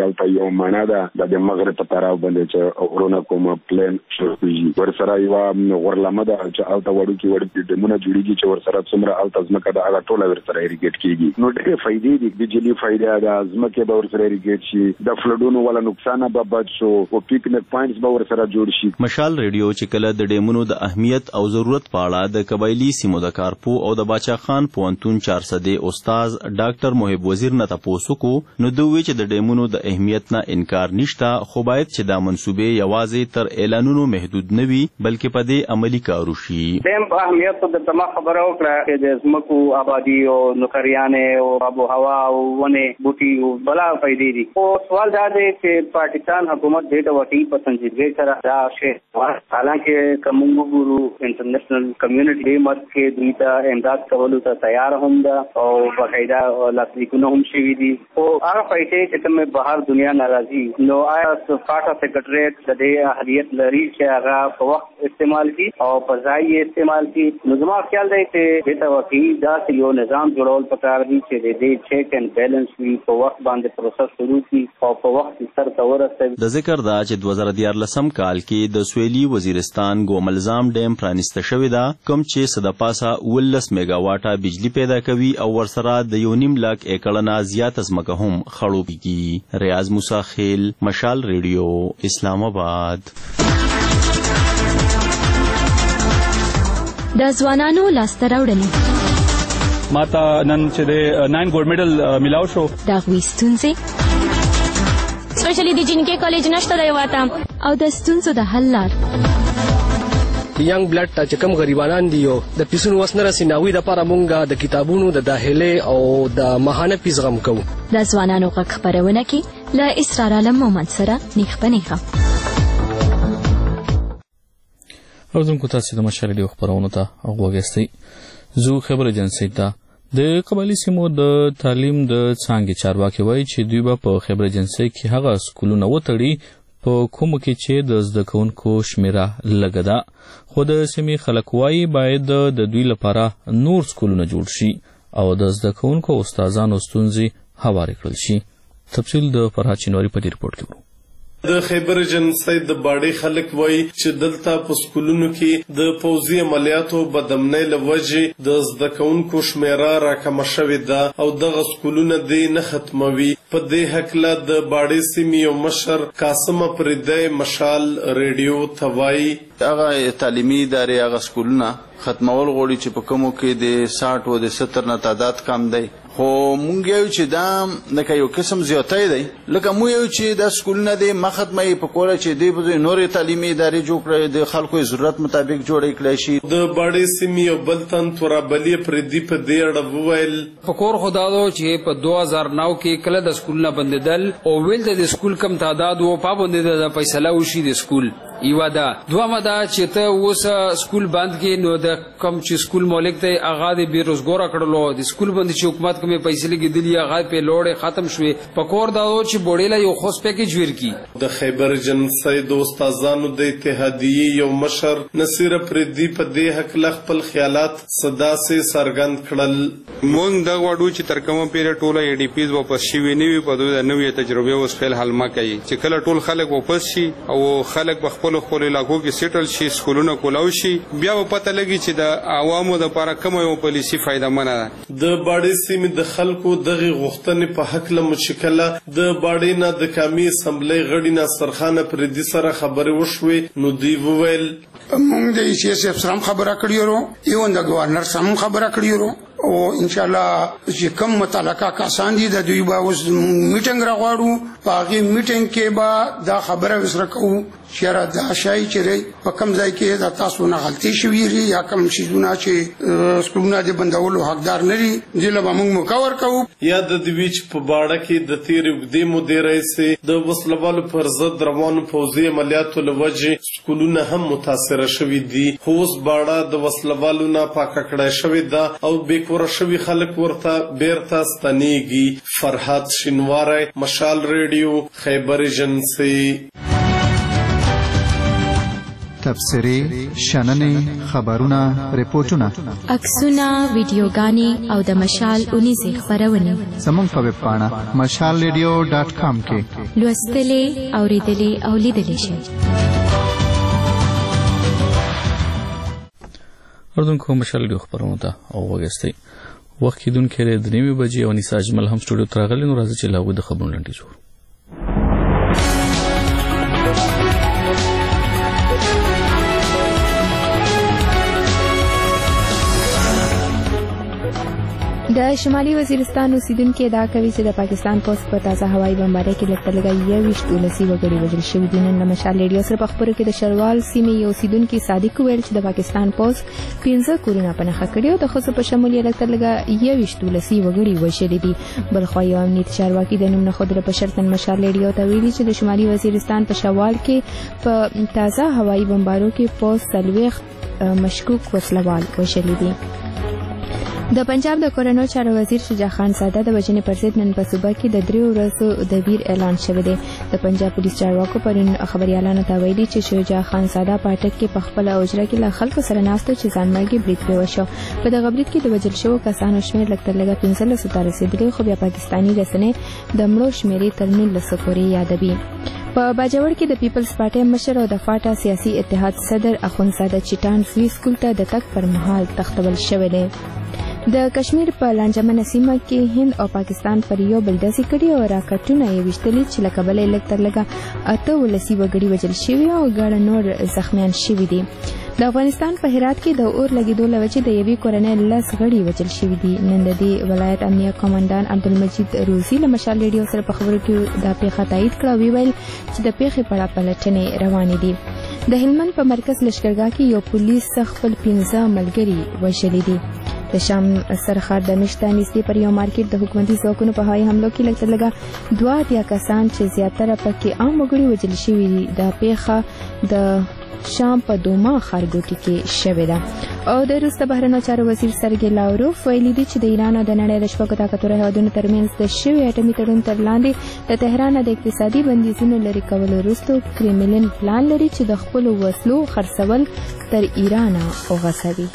Speaker 19: الته یو معنا ده د مغرب په طرف باندې چې ورونه کوم پلان شوی ورسره یو ورلمه ده چې الته وړو کې وړو دمونه جوړیږي چې ورسره څومره الته ځمکه ده هغه ټوله ورسره ایریګیټ کیږي نو ډېرې فائدې دي بجلی فائدہ ده ځمکه به ورسره ایریګیټ شي د فلډونو ولا نقصان به بچ شو او پیکنیک پوینټس به ورسره جوړ شي.
Speaker 5: مشال ریډیو چې کله د ډیمونو د اهمیت او ضرورت په اړه د قبایلی سیمو د کارپو او د باچا خان پوهنتون چار سدې استاد ډاکټر محب وزیر نه تاسو کو نو دوی چې د ډیمونو د اهمیت نه انکار نشته خو باید چې دا منسوبې یوازې تر اعلانونو محدود نه وي بلکې په دې عملی کار وشي.
Speaker 20: دیم په اهمیت په دمه خبره وکړه چې د زمکو آبادی او نوکریانه او آب و هوا او ونه بوټي او بلا فائدې دي. او سوال دا دی چې پاکستان حکومت دې ته وټي په سنجیدګۍ سره دا شی حالانکه کومو ګورو انټرنیشنل کمیونټي مت کې دوی ته امداد کولو ته تیار هم ده او باقاعده لاسلیکونه هم شوي دي. او هغه پیسې چې کومه بهر دنیا ناراضي نو آیا پاټا سیکریټریټ د دې اهلیت لري چې هغه په وخت استعمال کی او په ځای استعمال کی. نو زما خیال دی چې دې ته وکیل دا یو نظام جوړول پکار دي چې د دې چیک اینڈ بیلنس وي په وخت باندې پروسس شروع کی او په وخت سر ته ورسوي.
Speaker 5: د ذکر دا چې دوه زره دیارلسم کال کې د سویلي وزیرستان ګوملزام ډیم پرانیسته شوی دا کوم چې صد پاسه ولس میگا واټه بجلی پیدا کوي او ورسره د یو نیم لاک ایکړ نه زیات ځمکه هم خړوبېږي. ریاض موسی خیل مشال ریډیو اسلام آباد.
Speaker 11: د ځوانانو لاسته راوړنې
Speaker 21: ماته نن چې د ناین ګولډ میډل میلاو شو
Speaker 11: د هغوی ستونزې سپیشلی د جنکې کالج نشته دی واته او د ستونزو د حل لار
Speaker 22: ینګ بلډ ته چې کوم غریبانان دي او د پیسونو وس نه رسي ناوی د پاره مونږه د کتابونو د داخله او د ماهانه پیس غم کوو.
Speaker 11: د ځوانانو غږ خپرونه کې له اسرار عالم مومند سره نیخ په نیخه
Speaker 1: او زم کو تاسو د مشال ریډیو خبرونه ته وګورئ. زو خبر ایجنسی ته د قبایلی سیمو د تعلیم د څانګې چارواکي وایي چې دوی به په خبر ایجنسی کې هغه سکولونه وتړي په کومو کې چې د زده کوونکو شمیره لږه ده خو د سیمې خلک وایي باید د دوی لپاره نور سکولونه جوړ شي او د زده کوونکو استادانو ستونزې هوارې کړل شي. تفصیل د فرهاد چینواری په دې رپورټ کې ورو.
Speaker 23: د خیبر ایجنسی د باډي خلک وایي چې دلته په سکولونو کې د پوځي عملیاتو بدامنۍ له وجې د زده کوونکو شمیره راکمه شوې ده او دغه سکولونه دې نه ختموي. په دې هکله د باډي سیمې یو مشر قاسم افریدی مشال ریډیو ته وایي
Speaker 7: هغه تعلیمي ادارې هغه سکولونه ختمول غواړي چې په کومو کې د ساټ او د ستر نه تعداد کم دی خو مونږ یو چې دا لکه یو قسم زیاتای دی لکه مو یو چې د سکولونه د مختمه په کوله چې دی په نورې تعلیمي ادارې جوړ کړي د خلکو ضرورت مطابق جوړې کړي شي.
Speaker 23: د باډي سیمې یو بل تن تورابلی پردی په دې اړه وویل
Speaker 24: فکر خدادو چې په دوه هزار نو کې کله د سکولونه بندیدل او ویل د سکول کم تعداد او پابندي د فیصله وشي د سکول یو دا دوه دا چې ته اوس سکول بند کې نو د کم چې سکول مالک ته هغه د بیروزګار کړلو د سکول باندې چې حکومت کومه پیسې لګیدلی هغه په لوړې ختم شوې پکور دا چې بوډیلا یو خوش پیکیج ورکی.
Speaker 23: د خیبر ایجنسی د استادانو د اتحادیې یو مشر نصیر پردی په دې حق ل خپل خیالات صدا سي سرګند کړل.
Speaker 25: مونږ دا وړو چې تر کومه پیره ټوله ای ډی پیز واپس شي ویني په دوه نوې تجربه اوس فعل حل ما کوي چې کله ټول خلک واپس شي او خلک په خپل خپل علاقو کې سیټل شي سکولونه کولاو شي بیا په پته لګي چې د عوامو د لپاره کومه یو پالیسی فائدہ منه ده.
Speaker 23: د باډي سیمې د خلکو دغه غوښتنې په حق له مشکله د باډي نه د قومي اسمبلی غړي ناصر خان پردي سره خبرې وشوې نو دی وویل
Speaker 26: موږ د سی اس اف سره خبره کړې ورو یو د گورنر سره خبره کړې ورو او ان شاء الله چې کوم متعلقه کسان دي د دوی به اوس میټینګ راغواړو په هغه میټینګ کې به دا خبره وسره کوو چې دا شای چې په کوم ځای کې دا تاسو نه غلطي شوي یا کوم شیزونه چې سکولونه د بندولو حقدار نه دي دله به موږ مکور کوو.
Speaker 23: یا د دوی چې په باړه کې د تیر وګړي مدیرای سي د وسلوالو پر ضد روانو پوځي عملیاتو لوجه سکولونه هم متاثر شوي دي. خوست باړه د وسلوالو نه پاک کړای شوی دا او بیکور شوي خلک ورته بیرته ستنیږي. فرهاد شینواری مشال ریډیو خیبر ایجنسی.
Speaker 2: تبصرې شننې خبرونه ریپورتونه
Speaker 11: عکسونه ویډیوګانې او د مشال اونیزې خپرونې
Speaker 2: زموږ په ویب پاڼه مشال ریډیو ډاټ کام کې
Speaker 11: لوستلې اورېدلې او لیدلې شئ.
Speaker 1: اردوونکو مشال ریډیو خپرونو ته وغوږاستئ. وخت کېدونکی دی د نیمې بجې او انیسا اجمل هم سټوډیو ته راغلي. نو راځئ چې له هغوی د خبرونو لنډیز وورو.
Speaker 3: د شمالي وزیرستان اوسیدونکو ادعا کوي چې د پاکستان پوځ په تازه هوایي بمبارۍ کې لږ تر لږه یوویشت ولسي وګړي وژل شوي دي. نن له مشال ریډیو سره په خبرو کې د شروال سیمې یو اوسیدونکي صادق وویل چې د پاکستان پوځ پنځه کورونه په نښه کړي او د ښځو په شمول یې لږ تر لږه یوویشت ولسي وګړي وژلي دي. بلخوا یو امنیتي چارواکي د نوم نه ښودلو په شرط نن مشال ریډیو ته ویلي چې د شمالي وزیرستان په شوال کې په تازه هوایي بمبارو کې پوځ څلوېښت مشکوک وسلوال وژلي دي. د پنجاب د کورنیو چارو وزیر شجاع خان ساده د وژنې پر ضد نن په صوبه کې د دریو ورځو د ویر اعلان شوی دی. د پنجاب پولیس چارواکو پرون خبريالانو ته ویلي چې شجاع خان ساده پاټک کې په خپل اوجره کې له خلکو سره ناست چې ځانمرګي برید پرې وشو. په دغه برید کې د وژل شوو کسانو شمېر لږ تر لږه پنځلسو ته رسېدلی، خو بیا پاکستاني رسنۍ د مړو شمېرې تر نولسو پورې یادوي. په باجوړ کې د پیپلز پارټي مشر او د فاټا سیاسي اتحاد صدر اخوندزاده چټان فری سکول ته د تګ پر مهال تختول شوی دی. د کشمیر په لانجمنه سیمه کې هند او پاکستان پر یو بل ډزې کړي او راکټونه یې ویشتلي چې له کبله یې لږ تر لږه اته ولسي وګړي وژل شوي او ګڼ نور زخمیان شوي دي. د افغانستان په هرات کې د اور لګېدو له وجې د یوې کورنۍ لس غړي وژل شوي دي. نن د دې ولایت امنیه قومندان عبدالمجید روزي له مشال ریډیو سره په خبرو کې دا پیښه تایید کړه او ویل چې د پیښې پړه پلټنې روانې دي. د هلمند په مرکز لشکرګاه کې یو پولیس خپل پنځه ملګري وژلي دي. د شام سرخار د مشته نږدې پر یو مارکیټ د حکومتي ځواکونو په هوایي حملو کې لږ تر لږه دوه اتیا کسان چې زیاتره پکې عام وګړي وژل شوي دي. دا پیښه د شام په دوما ښارګوټي کې شوې ده. او د روس د بهرنیو چارو وزیر سرګی لاوروف ویلي دي چې د ایران او د نړۍ د شپږو طاقتورو هېوادونو ترمنځ د شوي اټومي تړون تر لاندې د تهران د اقتصادي بندیزونو لرې کولو وروسته کرملین پلان لري چې د خپلو وسلو خرڅول تر ایران وغځوي.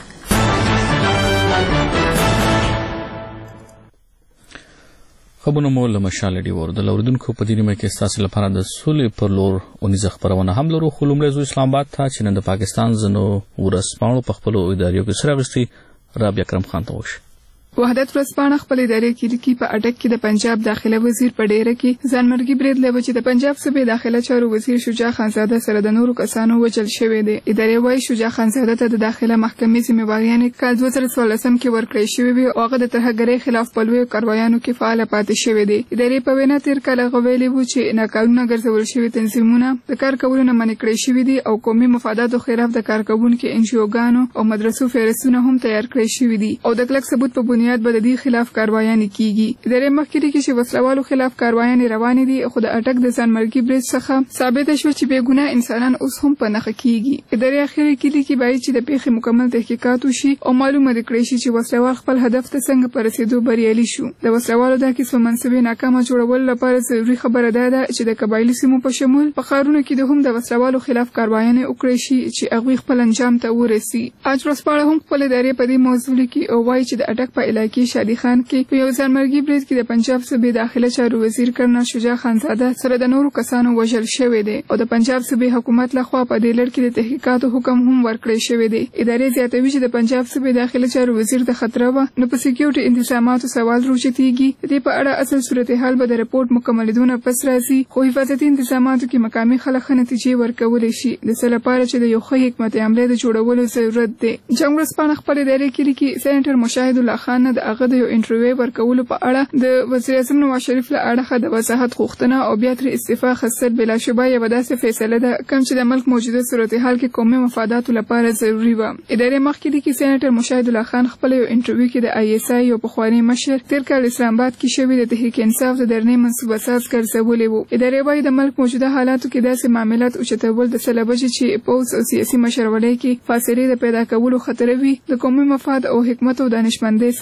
Speaker 1: خبرونه مو له مشال ریډیو ور د اوریدونکو په دې نیمه کې ستاسو لپاره د سولې پر لور اونیزه خبرونه هم لرو. خو لومړی زو اسلام آباد ته چې نن د پاکستان ځنو ورسپاڼو په خپلو اداریو کې سره غوښتي رابعه اکرم خان ته وشي.
Speaker 6: وحدت ورځپاڼه خپل ادارې کې لیکي په اټک کې د پنجاب داخله وزیر په ډیره کې ځانمرګي برید لوي چې د پنجاب صوبې داخله چارو وزیر شجاع خانزاده سره د نورو کسانو وژل شوی دی. ادارې وايي شجاع خانزاده ته د داخله محکمې ذمہواریان کال دوه زره څوارلسم کې ورکړې شوې وي او هغه د ترهګرۍ خلاف په لویو کاروایانو کې فعال پاتې شوی دی. ادارې په وینا تیر کال غوېلې وو چې ناقانونه ګرځول شوی تنظیمونه د کار کولو نه منع کړی شوی دي او قومي مفاداتو خلاف د کارکوونکو انجیوګانو او مدرسو فهرستونه هم تیار کړی شوی دي او د کلک ثبوت په بنیاد به د دې خلاف کاروایان کیږي. ادارې مخکې کې چې وسلوالو خلاف کاروایان روان دي خو د اټک د ځانمرګي برید څخه ثابت شو چې بې ګناه انسانان اوس هم په نښه کیږي. ادارې اخیری کې لیکي باید چې د پیښې مکمل تحقیقات وشي او معلومه کړي شي چې وسلوال خپل هدف ته څنګه پر رسیدو بریالي شو. د وسلوالو د کیسو منسوبې ناکامه جوړول لپاره ضروري خبره ده چې د قبایلی سیمو په شمول په ښارونو کې د هم د وسلوالو خلاف کاروایان وکړي شي چې هغوی خپل انجام ته ورسي. اج ورځپاڼه هم خپل ادارې په دې موضوع کې او وايي چې د اټک په علاقې شادي خان کې په یو ځانمرګي برید کې د پنجاب صوبې داخله چارو وزیر کرنل شجاع خانزاده سره د نورو کسانو وژل شوی دی او د پنجاب صوبې حکومت لخوا په دې لړ کې د تحقیقاتو حکم هم ورکړی شوی دی. ادارې زیاتوي چې د پنجاب صوبې داخله چارو وزیر ته خطر و نو په سکیورټي انتظاماتو سوال راوچتيږي. د دې په اړه اصل صورتحال به د رپورت مکملېدونه پس راځي خو حفاظتي انتظاماتو کې مقامي خلک نتیجې ورکولې شي د څه لپاره چې د یو ښه حکمت عملي د جوړولو ضرورت دی. جنگ ورځپاڼه خپل ادارې کې لیکي سېنټر مشاهد الله خان د هغه د یو انټرویو ورکولو په اړه د وزیر اعظم نواز شریف له اړخه د وضاحت غوښتنه او بیا تر استعفا خصت بلا شبه یو داسې فیصله ده کوم چې د ملک موجوده صورتحال کې قومي مفاداتو لپاره ضروری و. ادارې مخکې لیکي سېنټر مشاهد الله خان خپل یو انټرویو کې د آی اس آی یو پخوانی مشر تیر کال اسلام آباد کې شوی د تحریک انصاف د درنې منصوبه ساز ګرځولې وو. ادارې وايي د ملک موجوده حالاتو کې داسې معاملات اوچتول د څه له وجې چې پوځ او سیاسي مشرولۍ کې فاصلې د پیدا کولو خطر وي د قومي مفاد او حکمت او دانشمندۍ سره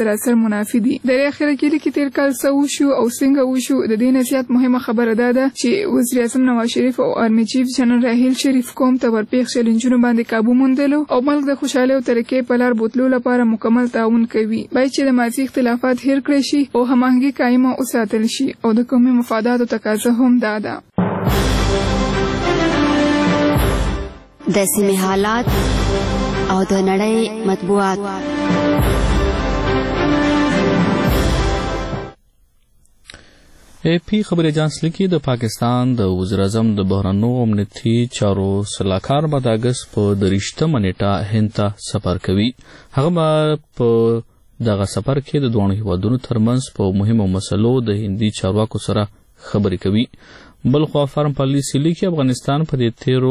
Speaker 6: سراسر منافي دي. د اخیره کې کې تیر کال څه وشو او څنګه وشو د دې نصيحت مهمه خبره ده چې وزیر اعظم نواز شریف او آرمي چیف جنرال راهیل شریف کوم ته ورپېښ چیلنجونو باندې قابو موندلو او ملک د خوشاله او ترقۍ په لار بوتلو لپاره مکمل تعاون کوي. باید چې د ماضي اختلافات هیر کړی شي او هماهنګي قایمه وساتل شي او د قومي مفاداتو تقاضا هم دا ده.
Speaker 8: د سیمې حالات او د نړۍ مطبوعات.
Speaker 1: اے پی خبر ایجانس لیکي د پاکستان د وزیر اعظم د بهرنیو امنیتي چارو سلاکار به د اګست په دریشتمه نیټه هند ته سفر کوي. هغه به په دغه سفر کې د دوه هیوادونو ترمنځ په مهمو مسلو د هندي چارواکو سره خبرې کوي. بلخوا فارم پالیسي لیکي افغانستان په دې تیرو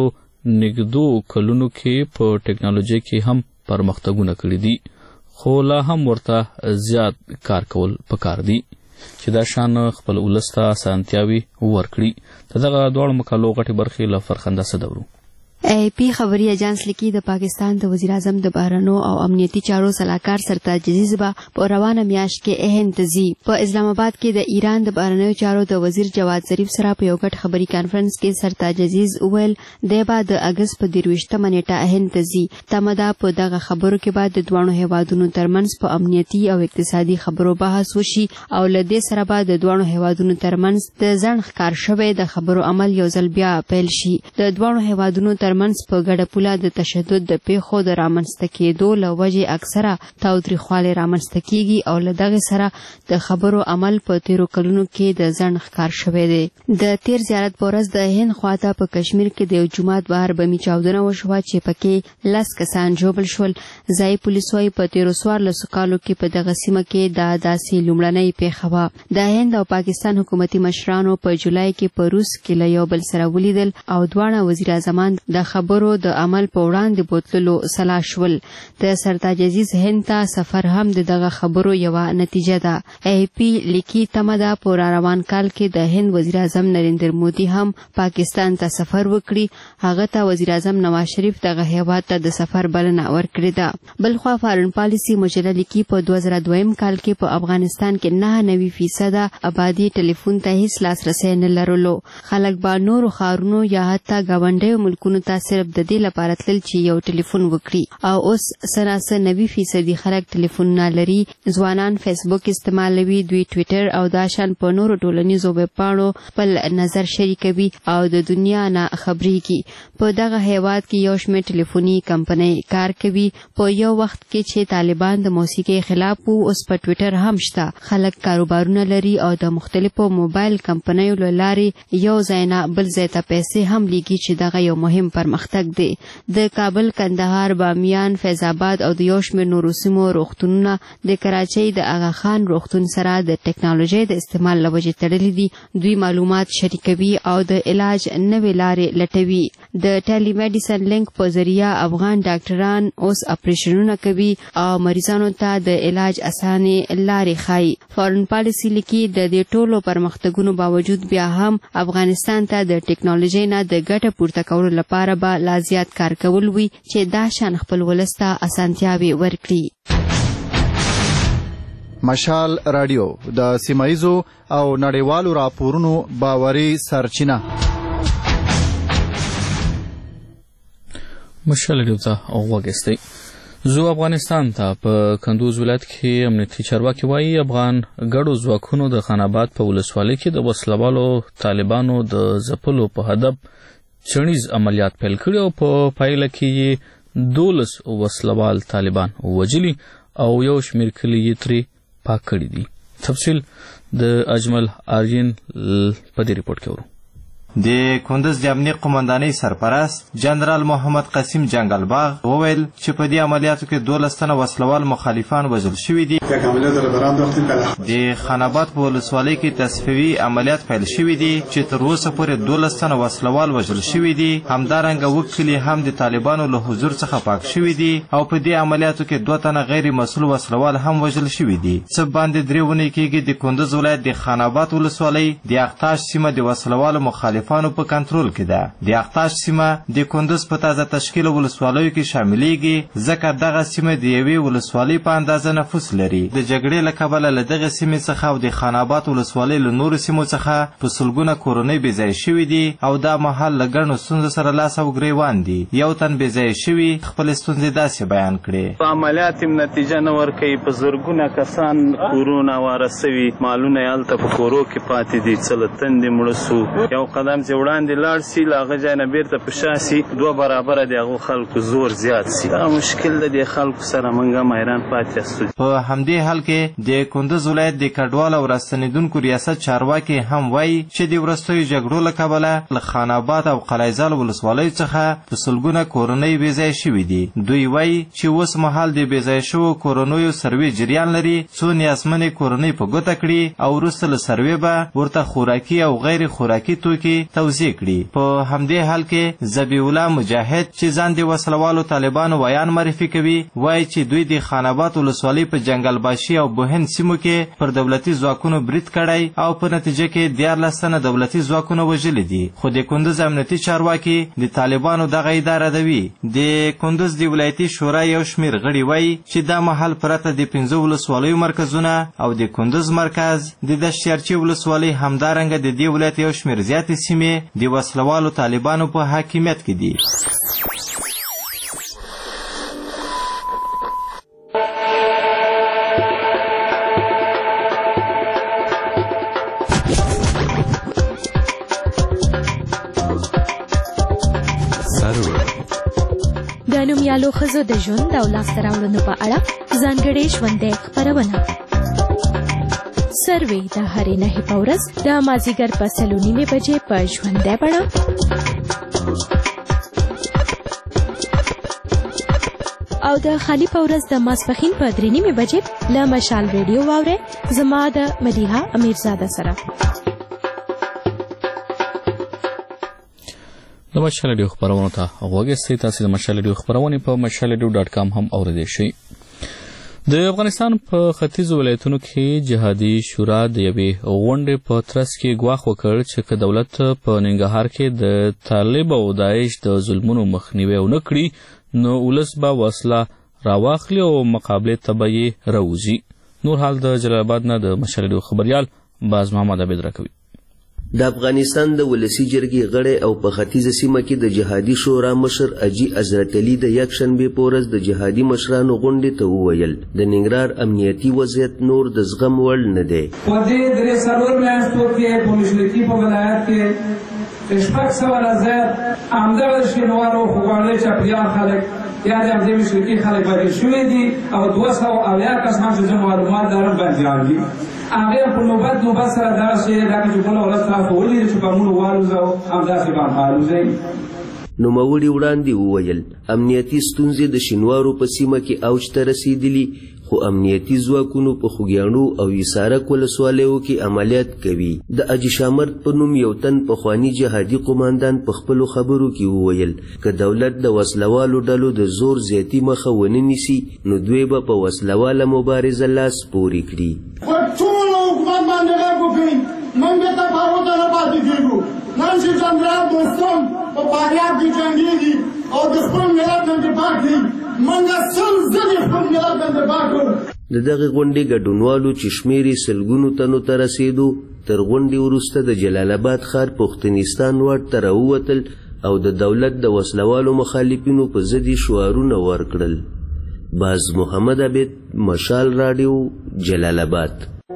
Speaker 1: نږدو کلونو کې په ټیکنالوژي کې هم پرمختګونه کړي دي، خو لا هم ورته زیات کار کول پکار دي چې دا شان خپل ولس ته اسانتیاوي ورکړي. د دغه دواړو مقالو غټې برخې له فرخنده صدورو.
Speaker 8: ای پی خبري ایجانس لیکي د پاکستان د وزیر اعظم د بهرنیو او امنیتي چارو سلاکار سرتاج عزیز به په روانه میاشت کې هند ته ځي. په اسلام آباد کې د ایران د بهرنیو چارو د وزیر جواد ظریف سره په یو ګډ خبري کانفرنس کې سرتاج عزیز وویل دی به د اګست په درویشتمه نیټه هند ته ځي. تمه ده په دغه خبرو کې به د دواړو هیوادونو ترمنځ په امنیتي او اقتصادي خبرو بحث وشي او له دې سره به د دواړو هیوادونو ترمنځ د ځنډ ښکار شوی د خبرو عمل یو ځل بیا پیل شي. د دواړو هیوادونو ترمنځ په ګډه پوله د تشدد د پیښو د رامنځته کېدو له وجې اکثره تاوتریخوالی رامنځته کیږي او له دغې سره د خبرو عمل په تیرو کلونو کې د ځنډ ښکار شوی دی. د تیر زیارت په ورځ د هند خواته په کشمیر کې د یو جومات بهر بمي چاودنه وشوه چې پکې لس کسان ژوبل شول. ځایي پولیس وايي په تیرو څوارلسو کالو کې په دغه سیمه کې دا داسې لومړنۍ پیښه وه. د هند او پاکستان حکومتي مشرانو په جولای کې په روس کې له یو بل سره ولیدل او دواړه وزیر اعظمان د خبرو د عمل په وړاندې بوتللو سلا شول. د سرتاج عزیز هند ته سفر هم د دغه خبرو یوه نتیجه ده. ای پی لیکي تمه ده په را روان کال کې د هند وزیر اعظم نریندر مودي هم پاکستان ته سفر وکړي. هغه ته وزیر اعظم نواز شریف دغه هیواد ته د سفر بلنه ورکړې ده. بلخوا فارن پالیسي مجله لیکي په دوه زره دویم کال کې په افغانستان کې نه نوي فیصده آبادي ټلیفون ته هیڅ لاسرسی نه لرلو. خلک به نورو ښارونو یا حتی ګاونډیو ملکونو ته صرف د دې لپاره تلل چې یو ټلیفون وکړي او اوس سناسه نوي فیصدي خلک ټلیفون نه لري. ځوانان فیسبوک استعمالوي، دوی ټویټر او داشان په نورو ټولنیزو ویبپاڼو خپل نظر شریکوي او د دنیا نه خبرېږي. په دغه هیواد کې یو شمېر ټلیفوني کمپنۍ کار کوي. په یو وخت کې چې طالبان د موسیقۍ خلاف وو اوس په ټویټر هم شته. خلک کاروبارونه لري او د مختلفو موبایل کمپنیو له لارې یو ځای نه بل ځای ته پیسې هم لیږي چې دغه یو مهم پرمختګ دی. د کابل، کندهار، بامیان، فیض آباد او د یو شمېر نورو سیمو روغتونونه د کراچۍ د اغا خان روغتون سره د ټیکنالوژۍ د استعمال له وجې تړلي دي. دوی معلومات شریکوي او د علاج نوې لارې لټوي. د ټیلی میډیسن لینک په ذریعه افغان ډاکټران اوس اپریشنونه کوي او مریضانو ته د علاج اسانې لارې ښایي. فارن پالیسي لیکي د دې ټولو پرمختګونو باوجود بیا هم افغانستان ته د ټیکنالوژۍ نه د ګټه پورته کولو لپاره به لا زیات کار کول وي چې دا شان خپل ولس ته اسانتیاوي ورکړي.
Speaker 2: مشال رادیو د سیمایزو او نړیوالو راپورونو باوري سرچینه.
Speaker 1: مشال رادیو ته وګورئ. زو افغانستان ته په کندوز ولایت کې امنیتي چارواکي وایي افغان ګډو ځواکونو د خان آباد په ولسوالۍ کې د وسلوالو طالبانو د ځپلو په هدف چڼیز عملیات پیل کړي او په پایله کې یې دولس وسلوال طالبان وژلي او یو شمېر کلي یې ترې پاک کړي دي. تفصیل د اجمل آرین په دې ریپورت کې ورو.
Speaker 9: د کندز د امنیت قومندانۍ سرپرست جنرال محمد قاسم جنگلباغ وویل چې په دې عملیاتو کې دولس تنه وسلوال مخالفان وژل شوي دي. د خان آباد په ولسوالۍ کې تصفیوي عملیات پیل شوي دي چې تر اوسه پورې دولس تنه وسلوال وژل شوي دي. همدارنګه اووه کلي هم د طالبانو له حضور څخه پاک شوي دي او په دې عملیاتو کې دوه تنه غیر مسؤل وسلوال هم وژل شوي دي. څه باندې درې اونۍ کېږي د کندز ولایت د خان آباد ولسوالۍ د اختاش سیمه د وسلوالو مخالف مخالفانو په کنټرول کې ده. د اختاش سیمه د کندز په تازه تشکیل ولسوالیو کې شاملېږي ځکه دغه سیمه د یوې ولسوالۍ په اندازه نفوس لري. د جګړې له کبله له دغه سیمې څخه او د خان آباد ولسوالۍ له نورو سیمو څخه په سلګونه کورنۍ بېځایه شوي دي او دا مهال له ګڼو ستونزو سره لاس او ګریوان دي. یو تن بېځایه شوي خپلې ستونزې داسې بیان کړې.
Speaker 4: په عملیات یې نتیجه نه ورکوي. په زرګونه کسان کورونه واره سوي، مالونه یې هلته په کورو کې پاتې دي. څه له تندې مړه سو. یو قدم چې وړاندې لاړ سي له هغه ځای نه بېرته په شا سي دوه برابره د هغو خلکو زور زیات سي. دا مشکل د دې خلکو سره موږ هم حیران پاتې استو.
Speaker 9: په همدې حال کې د کندز ولایت د کډوال او راستنېدونکو ریاست چارواکي هم وایي چې د وروستیو جګړو له کبله له خان آباد او قلعهزال ولسوالیو څخه په سلګونه کورنۍ بېځایه شوي دي. دوی وایي چې اوس مهال د بېځایه شوو کورنیو سروې جریان لري څو نیازمنې کورنۍ په ګوته کړي او وروسته له سروې به ورته خوراکي او غیر خوراکي توکي توزیع کړي. په همدې حال کې ذبیح الله مجاهد چې ځان د وسلوالو طالبانو ویان معرفي کوي وایي چې دوی د خان آباد ولسوالۍ په جنګل باشي او بوهن سیمو کې پر دولتي ځواکونو برید کړی او په نتیجه کې دیارلس تنه دولتي ځواکونه وژلي دي. خو د کندز امنیتي چارواکي د طالبانو دغه ادعا ردوي. د کندز د ولایتي شورا یو شمېر غړي وایي چې دا مهال پرته د پنځه ولسوالیو مرکزونه او د کندز مرکز د دشتیارچي ولسوالۍ همدارنګه د دې ولایت یو شمېر زیاتې سیمې د وسلوالو طالبانو په حاکمیت کې دي.
Speaker 11: د نومیالو ښځو د ژوند او لاسته راوړنو په اړه ځانګړې ژوندۍ خپرونه سروې د هرې نهې په ورځ د مازدیګر په څلور نیمې بجې په ژوندۍ بڼه او د خالي په ورځ د ماسپښین په درې نیمې بجې له مشال ریډیو واورئ زما د مدیحه امیرزاده سره.
Speaker 1: د مشال ریډیو خپرونو ته غوږ یاستئ. تاسې د مشال ریډیو خپرونې په مشال ریډیو ډاټ کام هم اوریدی شئ. د افغانستان په ختیځو ولایتونو کې جهادي شورا د یوې غونډې په ترڅ کې ګواښ وکړ چې که دولت په ننګرهار کې د طالب او داعش د ظلمونو مخنیوی ونه کړي نو ولس به وسله راواخلي او مقابلې ته به یې راوځي. نور حال د جلال آباد نه د مشال ریډیو خبریال باز محمد عبید راکوي.
Speaker 10: د افغانستان د ولسی جرګې غړی او په ختیځه سیمه کې د جهادي شورا مشر اجي حضرت علي د یکشنبې په ورځ د جهادي مشرانو غونډې ته وویل د ننګرهار امنیتي وضعیت نور د زغم وړ نه دی.
Speaker 12: په دې درې څلور میاشتو کې په مشرقي په ولایت کې شپږ سوه نه زیات همدغه شینوارو خوږواړي چاپریان خلک یا د همدې مشرقي خلک بدل شوي دي او دوه سوه اویا کسان چې زه معلومات لرم بندیان دي. هغې په نوبت نوبت سره دغه شی لکه چې بله ورځ تاسو ولیدل چې بمونه والوځه همداسې به هم الوځئ.
Speaker 10: نوموړي وړاندې وویل امنیتي ستونزې د شینوارو په سیمه کې اوج ته رسېدلي خو امنیتي ځواکونو په خوږیاڼو او یسارک ولسوالیو کې عملیات کوي. د اجي شامرد په نوم یو تن پخواني جهادي قماندان په خپلو خبرو کې وویل که دولت د وسلوالو ډلو د زور زیاتي مخه ونه نیسي نو دوی به په وسلواله مبارزه لاس پورې کړي.
Speaker 14: پر ټولو حکومت باندې غږ وکړئ موږ بېرته فاروق ته نه پاتې کېږو. نن چې جنرال دوستم په فاریاب کې جنګېږي او د خپل ملت نه دفاع کوي موږ سل ځلې خپل ملت نه دفاع کوو.
Speaker 10: د دغې غونډې ګډونوالو چې شمېر یې سلګونو تنو ته رسېدو تر غونډې وروسته د جلال آباد ښار پښتنستان واټ ته راووتل او د دولت د وسلوالو مخالفینو په ضد یې شعارونه ورکړل. باز محمد عبید مشال راډیو جلال آباد.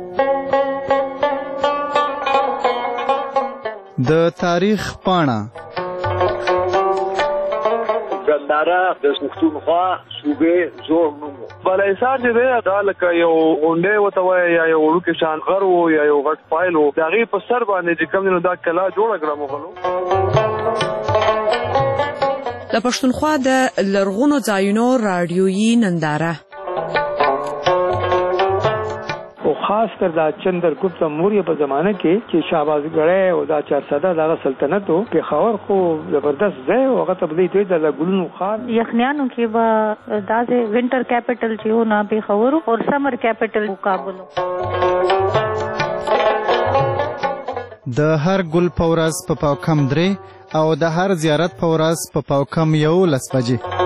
Speaker 2: د تاریخ پاڼه
Speaker 15: ګنداره د پښتونخوا صوبې زوړ نوم و. بالاحصار چې دی دا لکه یو غونډۍ ورته وایي یا یو وړوکی شان غر و یا یو غټ فایل و. د هغې په سر باندې چې کوم دی نو دا کلا جوړه کړه مغلو.
Speaker 16: د پښتونخوا د لرغونو ځایونو راډیویي ننداره
Speaker 27: او خاص کر دا چندرګپت موریه په زمانه کې چې شهبازګړی او دا چارسده دغه سلطنت و پېښور خو زبردست ځای و هغه ته به دوی د ګلونو ښار
Speaker 28: یخنیانو کې به داسې ونټر کیپټل چې و نه پېښور او سمر کیپټل کابل.
Speaker 2: د هر ګل په ورځ په پاو کم درې او د هر زیارت په ورځ په پاو کم یولس بجې.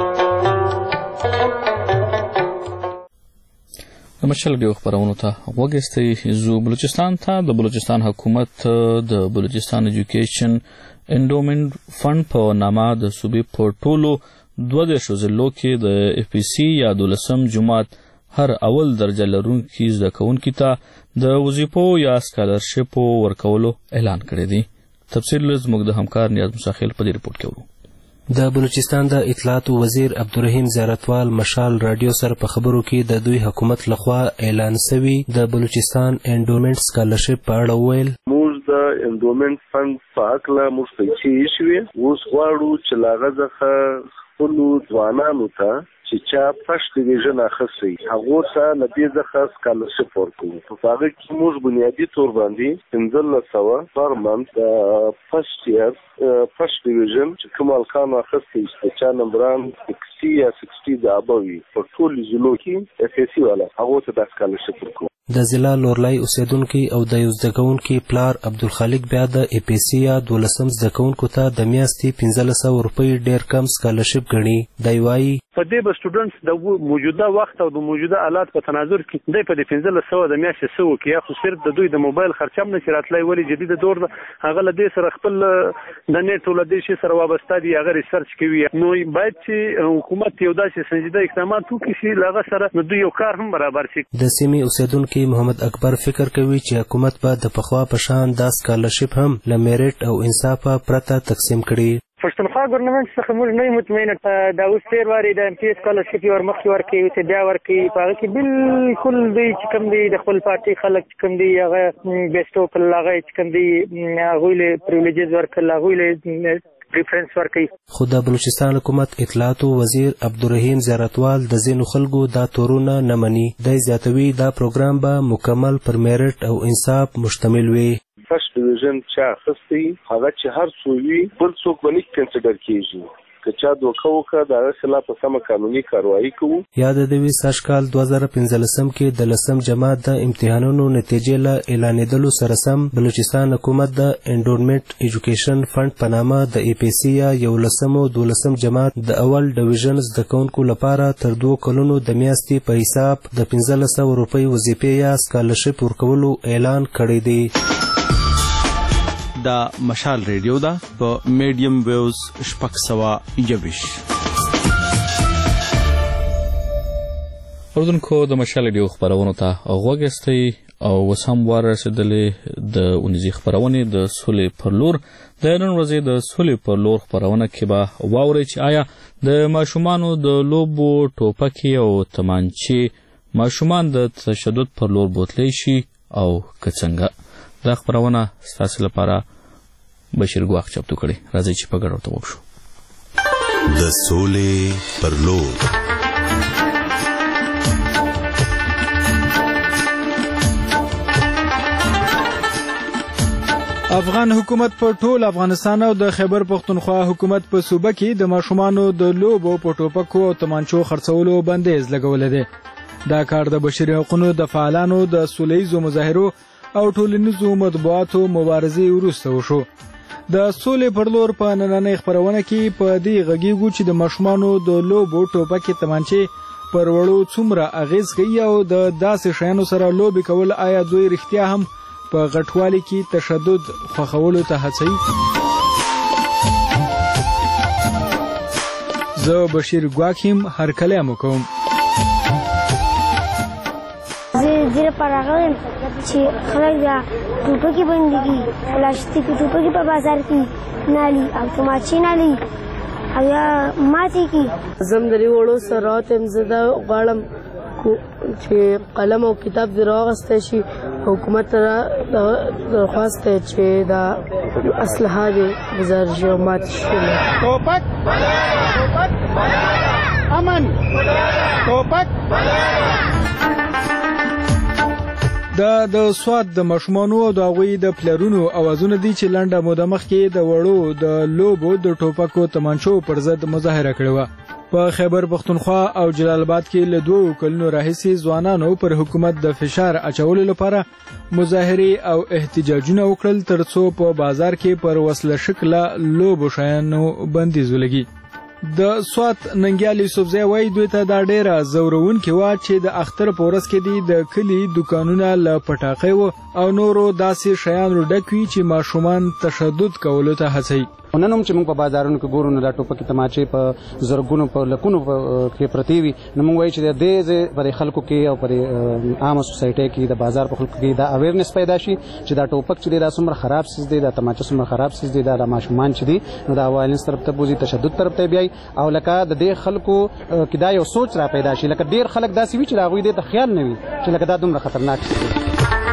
Speaker 1: د مشال ډیو خبرونو ته غوږ ایستی زو بلوچستان ته. د بلوچستان حکومت د بلوچستان ایجوکیشن انډومنټ فند په نامه د صوبې په ټولو دوه دېرشو ضلعو کې د اف پي سي یا دولسم جماعت هر اول درجه لرونکي زده کوونکي ته د وظیفو یا سکالرشپو ورکولو اعلان کړی دی. تفصیل زموږ د همکار نیاز مساخیل په دې رپورټ کې ورو.
Speaker 5: د بلوچستان د اطلاعات وزیر عبدالرحیم زیارتوال مشال رادیو سره په خبرو کې د دوی حکومت لخوا اعلان شوی د بلوچستان انډومنټ سکالرشپ په اړه وویل.
Speaker 13: موږ د انډومنټ فند په هکله موږ پیسې شوې اوس غواړو چې له هغه څخه خپلو ځوانانو ته چې چا فرسټ ډیویژن اخیستی هغو ته له دې څخه سکالرشپ ورکوو. په هغه کې موږ بنیادي طور باندې پنځلس سوه پر منت د فرسټ ایئر فرسټ ډیویژن چې کوم هلکانو اخیستی چې چا نمبران سکسټي یا سکسټي د ابه وي په ټولو ضلعو کې اف ای سي والا هغو ته دا سکالرشپ ورکوو.
Speaker 5: د ضلع لورلای اوسیدونکي او د یو زده کوونکي پلار عبدالخالق بیا د ای پی سی یا دولسم زده کوونکو ته د میاشتې پنځلس سوه روپۍ ډېر کم سکالرشپ ګڼي. دی وایي
Speaker 17: په دې به سټوډنټس د موجوده وخت او د موجوده آلات په تناظر کې دی په دې پنځلس سوه د میاشتې څه وکړي یا خو صرف د دوی د موبایل خرچه هم نشي راتلی. ولې جدید دور ده هغه له دې سره خپل د نیټ او له دې شي سره وابسته دي هغه ریسرچ کوي. نو باید چې حکومت یو داسې سنجیده اقدامات وکړي چې له هغه سره د دوی یو کار هم برابر شي.
Speaker 5: د سیمې اوسیدونکي محمد اکبر فکر کوي چې حکومت به د پخوا په شان دا سکالرشپ هم له میرټ او انصافه پرته تقسیم کړي.
Speaker 27: پښتونخوا ګورنمنټ څخه موږ نه یو مطمئنه دا اوس تېر وارې د ایم پي سکالرشپ یې ورمخکې ورکوي اوس بیا ورکوي په هغه کې بالکل دوی چې کوم دی د خپل پارټي خلک چې کوم دی هغه بیسټو کړل هغه چې کوم دی هغوی له پریولیجز ورکړل هغوی له پریفرنس ورکوي.
Speaker 5: خو د بلوچستان حکومت اطلاعاتو وزیر عبدالرحیم زیارتوال د ځینو خلکو دا تورونه نه مني. دی زیاتوي دا پروګرام به مکمل پر میرټ او انصاف مشتمل وي.
Speaker 13: فرسټ ډیویژن چا اخیستی هغه چې هر څو وي بل څوک به نه کنسیډر کېږي. که چا دوکه وکړه د هغه خلاف په سمه قانوني کاروایي کوو.
Speaker 5: یاد د دوی سږ کال دوه زره پنځلسم کې د لسم جماعت د امتحانونو نتیجې له اعلانېدلو سره سم بلوچستان حکومت د انډورمنټ ایجوکیشن فند په نامه د ای پی سی یا یولسم او دولسم جماعت د اول ډیویژن زده کوونکو لپاره تر دوه کلونو د میاشتې په حساب د پنځلس سوه روپۍ وظیفې یا سکالرشپ ورکولو اعلان کړی دی.
Speaker 18: دا مشال ریډیو ده په میډیم ویوز شپږ سوه یوویشت.
Speaker 1: اردوونکو د مشال ریډیو خبرونو ته غوږ ایستی او اوس هم وار رسېدلې د اونیزې خپرونې د سولې پر لور. د نن ورځې د سولې پر لور خپرونه کې به واورئ چې آیا د ماشومانو د لوبو ټوپکې او تمانچې ماشومان د تشدد پر لور بوتلی شي او که څنګه. دا خپرونه ستاسو لپاره بشیر ګواخ چمتو کړي. راځئ چې په ګډه ورته وګورو.
Speaker 19: د سولې پر لور.
Speaker 20: افغان حکومت په ټول افغانستان او د خیبر پختونخوا حکومت په صوبه کې د ماشومانو د لوبو په ټوپکو او تمانچو خرڅولو بندیز لګولی دی. دا کار د بشري حقوقو د فعالانو د سولهییزو مظاهرو او ټولنیزو مطبوعاتو مبارزې وروسته وشو. د سولې پر لور په نننۍ خپرونه کې په دې غږیږو چې د ماشومانو د لوبو ټوپکې تمانچې پر وړو څومره اغیز کوي او د داسې شیانو سره لوبې کول آیا دوی رښتیا هم په غټوالي کې تشدد خوښولو ته هڅوي. زه بشیر ګواکیم هرکلی مو کوم.
Speaker 21: زه زیر پراغلم چې خلک دا ټوپکې بندېږي پلاستیکي ټوپکې په بازار کې نالي او تماچې نالي او یا ماتې کړي.
Speaker 22: زه هم د دې وړو سره راوتم. زه دا غواړم چې قلم او کتاب دې راواخیستی شي. حکومت ته درخواست دی چې دا اسلحه دې ګزار شي او ماتې شي.
Speaker 14: ټوپک امن ټوپک.
Speaker 20: دا د سواد د ماشومانو او د هغوی د پلرونو اوازونه دي چې لنډه موده مخکې د وړو د لوبو د ټوپکو تمانچو پر ضد مظاهره کړې وه. په خیبر پختونخوا او جلال آباد کې له دوو کلونو راهیسې ځوانانو پر حکومت د فشار اچولو لپاره مظاهرې او احتجاجونه وکړل ترڅو په بازار کې پر وسله شکله لوبو شیانو بندیز ولګي. د سوات ننګیال یوسفزی وایي دوی ته دا ډیره ځورونکې وه چې د اختر په ورځ کې دي د کلي دوکانونه له پټاقۍ وه او نورو داسې شیانو ډک وي چې ماشومان تشدد کولو ته هڅوي.
Speaker 3: نن هم چې موږ په بازارونو کې ګورو نو دا ټوپکې تماچې په زرګونو په لکونو کې پرتې وي. نو موږ وایو چې د دې ځای پر خلکو کې او پر عامه سوسایټۍ کې د بازار په خلکو کې دا اویرنس پیدا شي چې دا ټوپک چې دی دا څومره خراب څیز دی، دا تماچه څومره خراب څیز دی، دا د ماشومان چې دي نو دا وایلنس طرف ته بوځي، تشدد طرف ته بیایي. او لکه د دې خلکو کې دا یو سوچ را پیدا شي لکه ډېر خلک داسې وي چې هغوی دې ته خیال نه وي چې لکه دا دومره خطرناک څیز دی.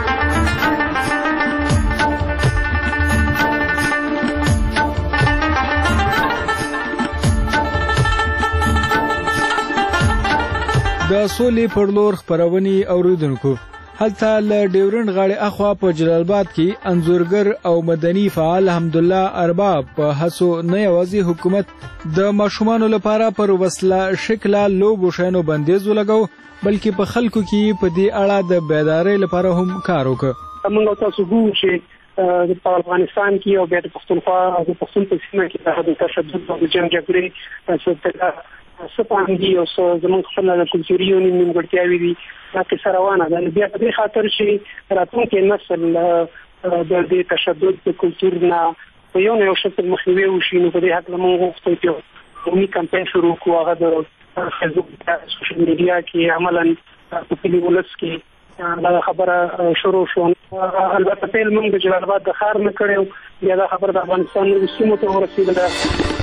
Speaker 3: د سولې پر لور خپرونې اوریدونکو، هلته له ډیورنډ غاړې اخوا په جلال آباد کې انځورګر او مدني فعال حمدالله ارباب په هڅو نه یوازې حکومت د ماشومانو لپاره پر وسله شکله لوبو شیانو بندیز ولګو بلکې په خلکو کې په دې اړه د بیدارۍ لپاره هم کار وکړ.
Speaker 27: موږ تاسو ګورو چې په افغانستان کې او بیا د پښتونخوا او د پښتون په سیمه کې د تشدد او د جنګ جګړې سپاهی دی او زموږ خپل د کلتوري یونین نیمګړتیاوې دي دا کیسه روانه ده. بیا په دې خاطر چې راتلونکی نسل د دې تشدد د کلتور نه په یو نه یو شکل مخنیوي وشي. نو په دې هکله موږ غوښتل چې قومي کمپین شروع کړو. هغه د فیسبوک سوشل میډیا کې عملاً په کلي ولس کې دا خبره شروع شو. البته پیل موږ د جلال آباد د ښار نه کړی، بیا دا خبره د افغانستان نورو سیمو ته ورسېدله.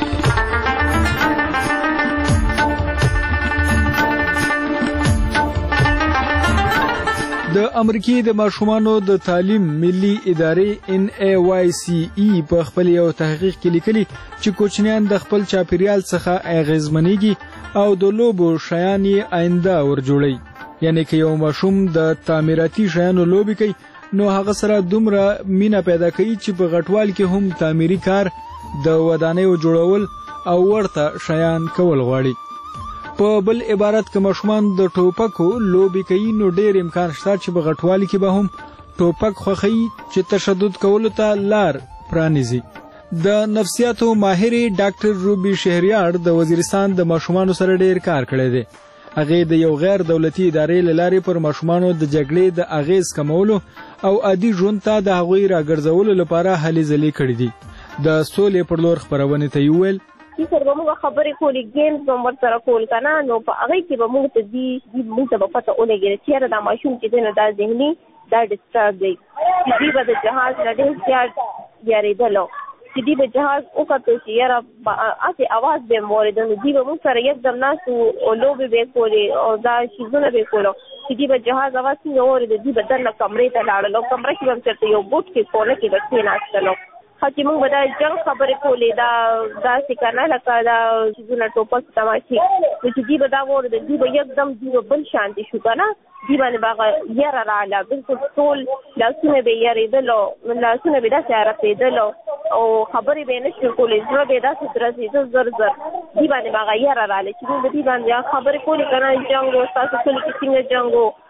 Speaker 20: د امریکې د ماشومانو د تعلیم ملي ادارې ان ای وای سی ای په خپل یو تحقیق کې لیکلي چې کوچنیان د خپل چاپیریال څخه اغیزمنېږي او د لوبو شیان یې آینده ورجوړي. یعنی که یو ماشوم د تعمیراتي شیانو لوبې کوي نو هغه سره دومره مینه پیدا کوي چې په غټوال کې هم تعمیري کار، د ودانیو جوړول او ورته شیان کول غواړي. په بل عبارت که ماشومان د ټوپکو لوبې کوي نو ډېر امکان شته چې په غټوالي کې به هم ټوپک خوښوي چې تشدد کولو ته لار پرانیزي. د نفسیاتو ماهرې ډاکټر روبي شهریار د وزیرستان د ماشومانو سره ډېر کار کړی دی. هغې د یو غیر دولتي ادارې له لارې پر ماشومانو د جګړې د اغیز کمولو او عادي ژوند ته د هغوی راګرځولو لپاره هلې ځلې کړي دي. د سولې پر لور خپرونې ته یې وویل
Speaker 6: چې سره به موږ خبرې کولې ګیمز به مو ورسره کول که نه نو په هغې کې به موږ ته دي موږ ته به پته ولګېده چې یاره دا ماشوم چې دی نو دا ذهني دا ډسټرب دی چې دوی به د جهاز نه ډېر زیات یارېدلو چې دوی به جهاز وکتو چې یاره هسې اواز به یې مو اورېده نو دوی به موږ سره یکدم ناست وو او لوبې به یې کولې او دا شیزونه به یې کولو چې دوی به جهاز اواز څنګه واورېده دوی به دننه کمرې ته لاړل او کمره کې به هم چېرته یو بوټ کې کونه کې به کښېناستلو. ښه چې موږ به دا جنګ خبرې کولې دا داسې که نه لکه دا چیزونه ټوپک تماشې نو چې دوی به دا واورېدل دوی به یکدم دوی به بل شانتې شو که نه دوی باندې به هغه یره راغله بلکل ټول لاسونه به یې یارېدلو لاسونه به یې داسې عرقېدلو او خبرې به یې نه شوې کولی زړه به یې داسې درزېده زر زر دوی باندې به هغه یره راغله چې موږ به دوی باندې خبرې کولې که نه جنګ و ستاسو کلي کې څنګه جنګ و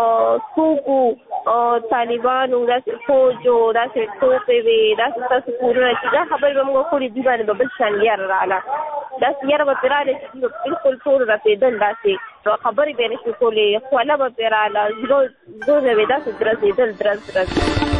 Speaker 6: څوک وو طالبانو داسې فوج و داسې ټوپې وې داسې ستاسو کورونه چې دا خبرې به موږ کړې دوی باندې به بل شان یره راغله داسې یره به پرې راغله چې دوی به بلکل ټول رپېدل داسې خبرې به یې نه شوې کولې خوله به پرې راغله زړه به یې داسې درزېدل درز درز.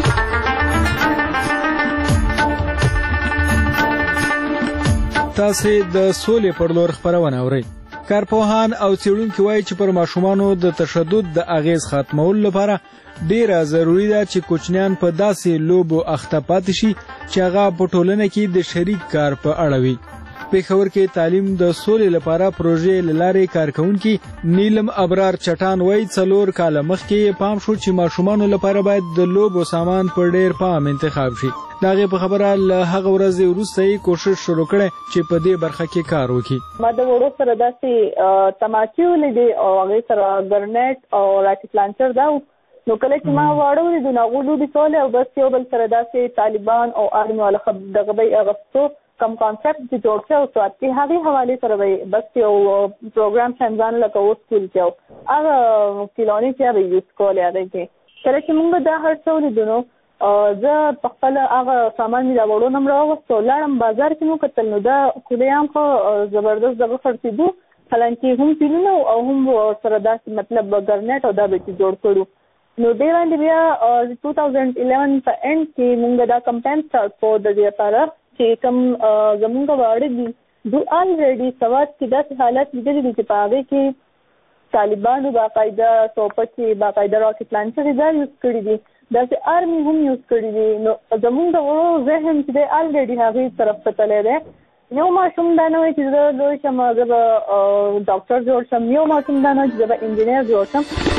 Speaker 20: تاسې د سولې پر لور خپرونه اورئ. کارپوهان او څېړونکي وایي چې پر ماشومانو د تشدد د اغیز ختمولو لپاره ډیره ضروري ده چې کوچنیان په داسې لوبو اخته پاتې شي چې هغه په ټولنه کې د شریک کار په اړه وي. پېښور کې تعلیم د سولې لپاره پروژې له لارې کارکوونکي نیلم ابرار چټان وایي څلور کاله مخکې پام شو چې ماشومانو لپاره باید د لوبو سامان په ډېر پام انتخاب شي. د هغې په خبره له هغه ورځې وروسته یې کوشش شروع کړی چې په دې برخه کې کار وکړي.
Speaker 28: ما د وړو سره داسې تماچې ولیدې او هغې سره ګرنیټ او راکټ لانچر دا
Speaker 4: نو کله چې ما واړو د ناغو لوبې کولې او بس یو بل سره داسې طالبان او آرمي والا دغه به یې اغوستو کم کانسپټ چې جوړ شوی او سوات کې هغې حوالې سره به یې بس یو پروګرام شانځان لکه اوس سکول کې او هغه کیلونې چې هغه یوز کولې هغې کې کله چې موږ دا هر څه ولیدو نو زه په خپله هغه سامان مې دا وړو نه م راوغوستو لاړم بازار کې مو کتل نو دا کلیان خو زبردست دغه خرڅېدو حالانکې هم پیلونه او هم سره داسې مطلب ګرنیټ او دا به چې جوړ کړو نو دې باندې بیا ټو تھاؤزنډ الیون په اینډ کې موږ دا کمپین سټارټ کړو د دې لپاره چې کوم زموږ واړه دي دوی الریډي سوات کې داسې حالات لیدلي دي چې په هغې کې طالبانو باقاعده ټوپکې باقاعده راکټ لانچرې دا یوز کړي دي داسې آرمي هم یوز کړي دي نو زموږ د وړو ذهن چې دی الریډي هغې طرف ته تللی دی یو ماشوم دا نه وایي چې زه لوی شم زه به ډاکټر جوړ شم یو ماشوم دا نه وایي چې زه به انجینر جوړ شم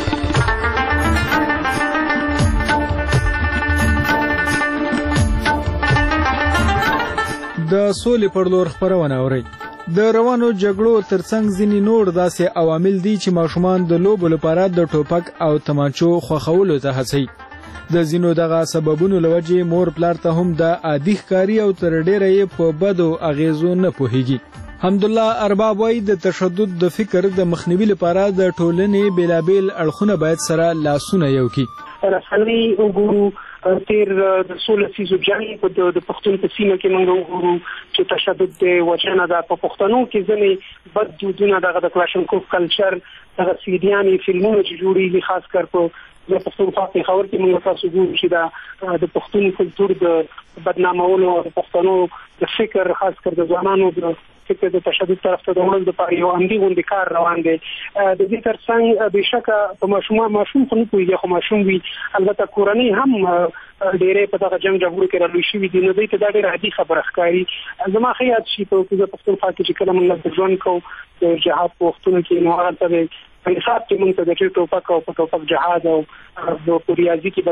Speaker 20: د سولې پر لور خپرونه اورئ د روانو جګړو ترڅنګ ځینې نور داسې عوامل دي چې ماشومان د لوبو لپاره د ټوپک او تمانچو خوښولو ته هڅوي د ځینو دغه سببونو له وجې مور پلار ته هم د عادي ښکاري او تر ډیره یې په بدو اغیزو نه پوهیږي حمدالله ارباب وایي د تشدد د فکر د مخنیوي لپاره د ټولنې بیلابیل اړخونه باید سره لاسونه یو کړي
Speaker 7: رسنۍ وګورو تیر د څو لسیزو جنګ په د پښتون په سیمه کې موږ وګورو چې تشدد د وجنه د په پښتنو کې ځنې بد دودونه دغه د کلاشنکوف کلچر دغه سیډیانې فلمونه چې جوړېږي خاص کر په د پښتونخوا په خاور کې موږ تاسو ګورو چې دا د پښتون کلتور د بدنامولو او د پښتنو د فکر خاص کر د ځوانانو د فکر د تشدد طرف ته د وړل لپاره یو عمدي غوندې کار روان دی د دې ترڅنګ بېشکه په ماشومان ماشوم خو نه پوهېږي خو ماشوم وي البته کورنۍ هم ډېرې په دغه جنګ جګړو کې رالوی شوي دي نو دوی ته دا ډېره عادي خبره ښکاري زما ښه یاد شي په پښتونخوا کې چې کله موږ ژوند کوو د جهاد په وختونو کې نو هغلته به په حساب کې موږ ته د ډېر ټوپک او په ټوپک جهاد او په ریاضي کې به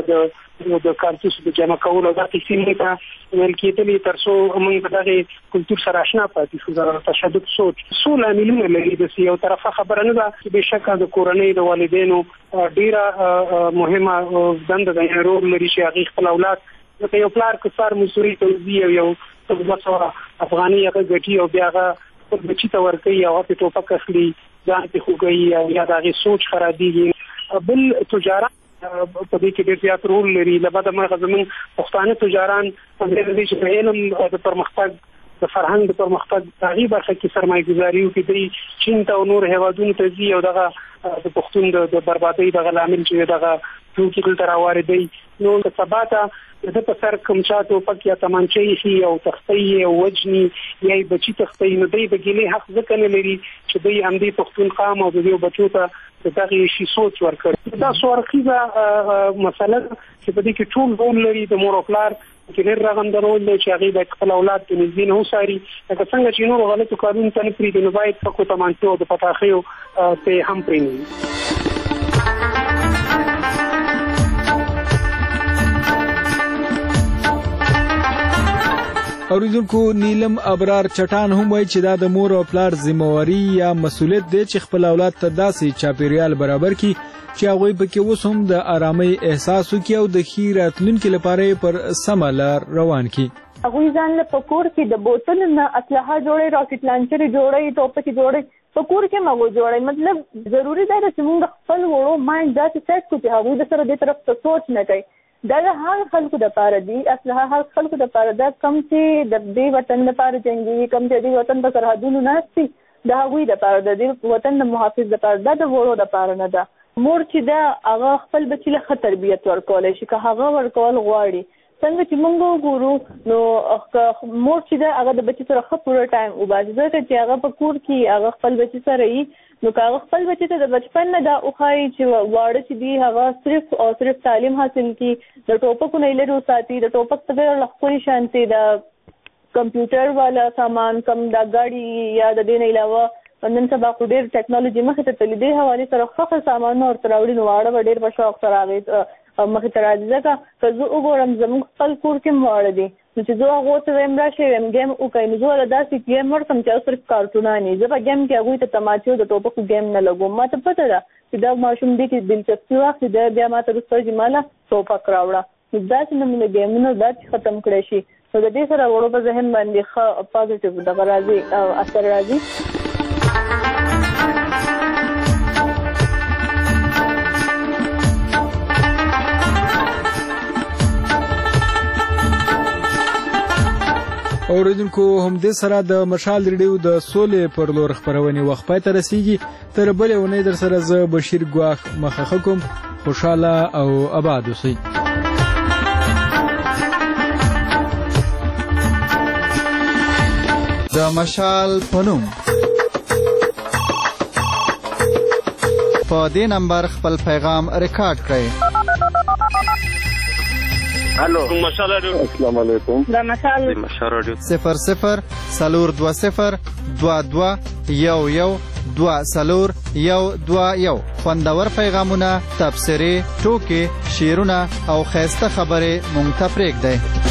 Speaker 7: د کارتوس د جمع کولو دا کیسې موږ ته ویل کېدلې تر څو موږ په دغې کلتور سره اشنا پاتې شو د تشدد سوچ څو لاملونه لري داسې یو طرفه خبره نه ده چې بېشکه د کورنۍ د والدینو ډېره مهمه دنده ده یعنې رول لري چې هغې خپل اولاد لکه یو پلار که سار مزدوري ته وځي او یو دوه سوه افغانۍ هغه ګټي او بیا هغه خپل بچي ته ورکوي او هغه پې ټوپک اخلي ځان پې خوږوي او یا د هغې سوچ خرابېږي بل تجارت په دې کې ډېر زیات رول لري له بده مرغه زموږ پښتانه تجاران په دې دي چې د علم د پرمختګ د فرهنګ د پرمختګ په هغې برخه کې سرمایه ګزاري وکړي دوی چین ته او نور هېوادونو ته ځي او دغه د پښتون د بربادۍ دغه لامل چې دغه توکي دلته راواردوي نو که سبا ته د ده په سر کوم چا ټوپک یا تمانچه ایښي او تښتوي او وجني یا یې بچي تښتوي نو دوی به ګیلې حق ځکه نه لري چې دوی همدې پښتون قام او د دې بچو ته د دغې شي سوچ ورکړي دا څو اړخیزه مسله ده چې په دې کې ټول رول لري د مور او پلار کې ډېر رغنده رول دی چې هغې باید خپل اولاد د نږدې نه وڅاري لکه څنګه چې نورو غلطو کارونو ته نه پرېږدي نو باید پکو تمانچو او د پټاخیو ته یې هم پرېنږدي
Speaker 20: اوریدونکو نیلم ابرار چټان هم وایي چې دا د مور او پلار ذمہواري یا مسؤلیت دی چې خپل اولاد ته داسې چاپیریال برابر کړي چې هغوی پکې اوس هم د آرامۍ احساس وکړي او د ښې راتلونکي لپاره یې پر سمه لار روان کړي
Speaker 4: هغوی ځان له په کور کې د بوتل نه اسلحه جوړوي راکټ لانچرې جوړوي ټوپکې جوړوي په کور کې هم هغوی جوړوي مطلب ضروري دی چې موږ خپل وړو مایند داسې سیټ کړو چې هغوی د سره دې طرف ته سوچ نه کوي دا د هغه خلکو دپاره دي اسلحه هغه خلکو دپاره ده کوم چې د دې وطن لپاره جنګېږي کوم چې د دې وطن په سرحدونو ناست دي د هغوی دپاره د دې وطن د محافظ دپاره دا د وړو دپاره نه ده مور چې ده هغه خپل بچي له ښه تربیت ورکولی شي که هغه ورکول غواړي څنګه چې موږ وګورو نو مور چې ده هغه د بچي سره ښه پوره ټایم وباسي ځکه چې هغه په کور کې هغه خپل بچي سره وي نو که هغه خپل بچي ته د بچپن نه دا وښایي چې واړه چې دي هغه صرف او صرف تعلیم حاصل کړي د ټوپکو نه یې لرې وساتي د ټوپک څخه له ښکلي شانتې د کمپیوټر والا سامان کم دا ګاډي یا د دې نه علاوه نن سبا خو ډېر ټیکنالوژي مخې ته تللي دې حوالې سره ښه ښه سامانونه ورته راوړي نو واړه به ډېر په شوق سره هغې مخې ته راځي. ځکه که زه وګورم زموږ خپل کور کې مواړه دي نو چې زه هغو ته وایم راشئ وایم ګیم وکړئ نو زه ورله داسې ګیم ورکړم چې هغه صرف کارټونان وي. زه په ګیم کې هغوی ته تماچې او د ټوپکو ګیم نه لګوم. ما ته پته ده چې دا ماشوم دې کې دلچسپي واخلي دی بیا ما ته وروسته وایي ما له ټوپک راوړه. نو داسې نمونه ګیمونه دا چې ختم کړی شي نو د دې سره وړو په ذهن باندې ښه پازیټیو دغه راځي اثر راځي.
Speaker 20: اوریدونکو همدې سره د مشال ریډیو د سولې پر لور خپرونې وخت پای ته رسیږي. تر بلې اونۍ در سره زه بشیر ګواښ مخه کوم. خوشحاله او آباد اوسئ.
Speaker 2: د مشال په نوم په دې نمبر خپل پیغام ریکارډ کړئ.
Speaker 8: الو مشال رادیو. السلام علیکم.
Speaker 4: دا مشال
Speaker 8: مشال رادیو
Speaker 2: صفر صفر سلور دو صفر دو دو یو یو دو سلور یو دو یو. خوندور پیغامونه، تبصرې، ټوکې، شعرونه او ښایسته خبرې مونږ ته پرېږدئ.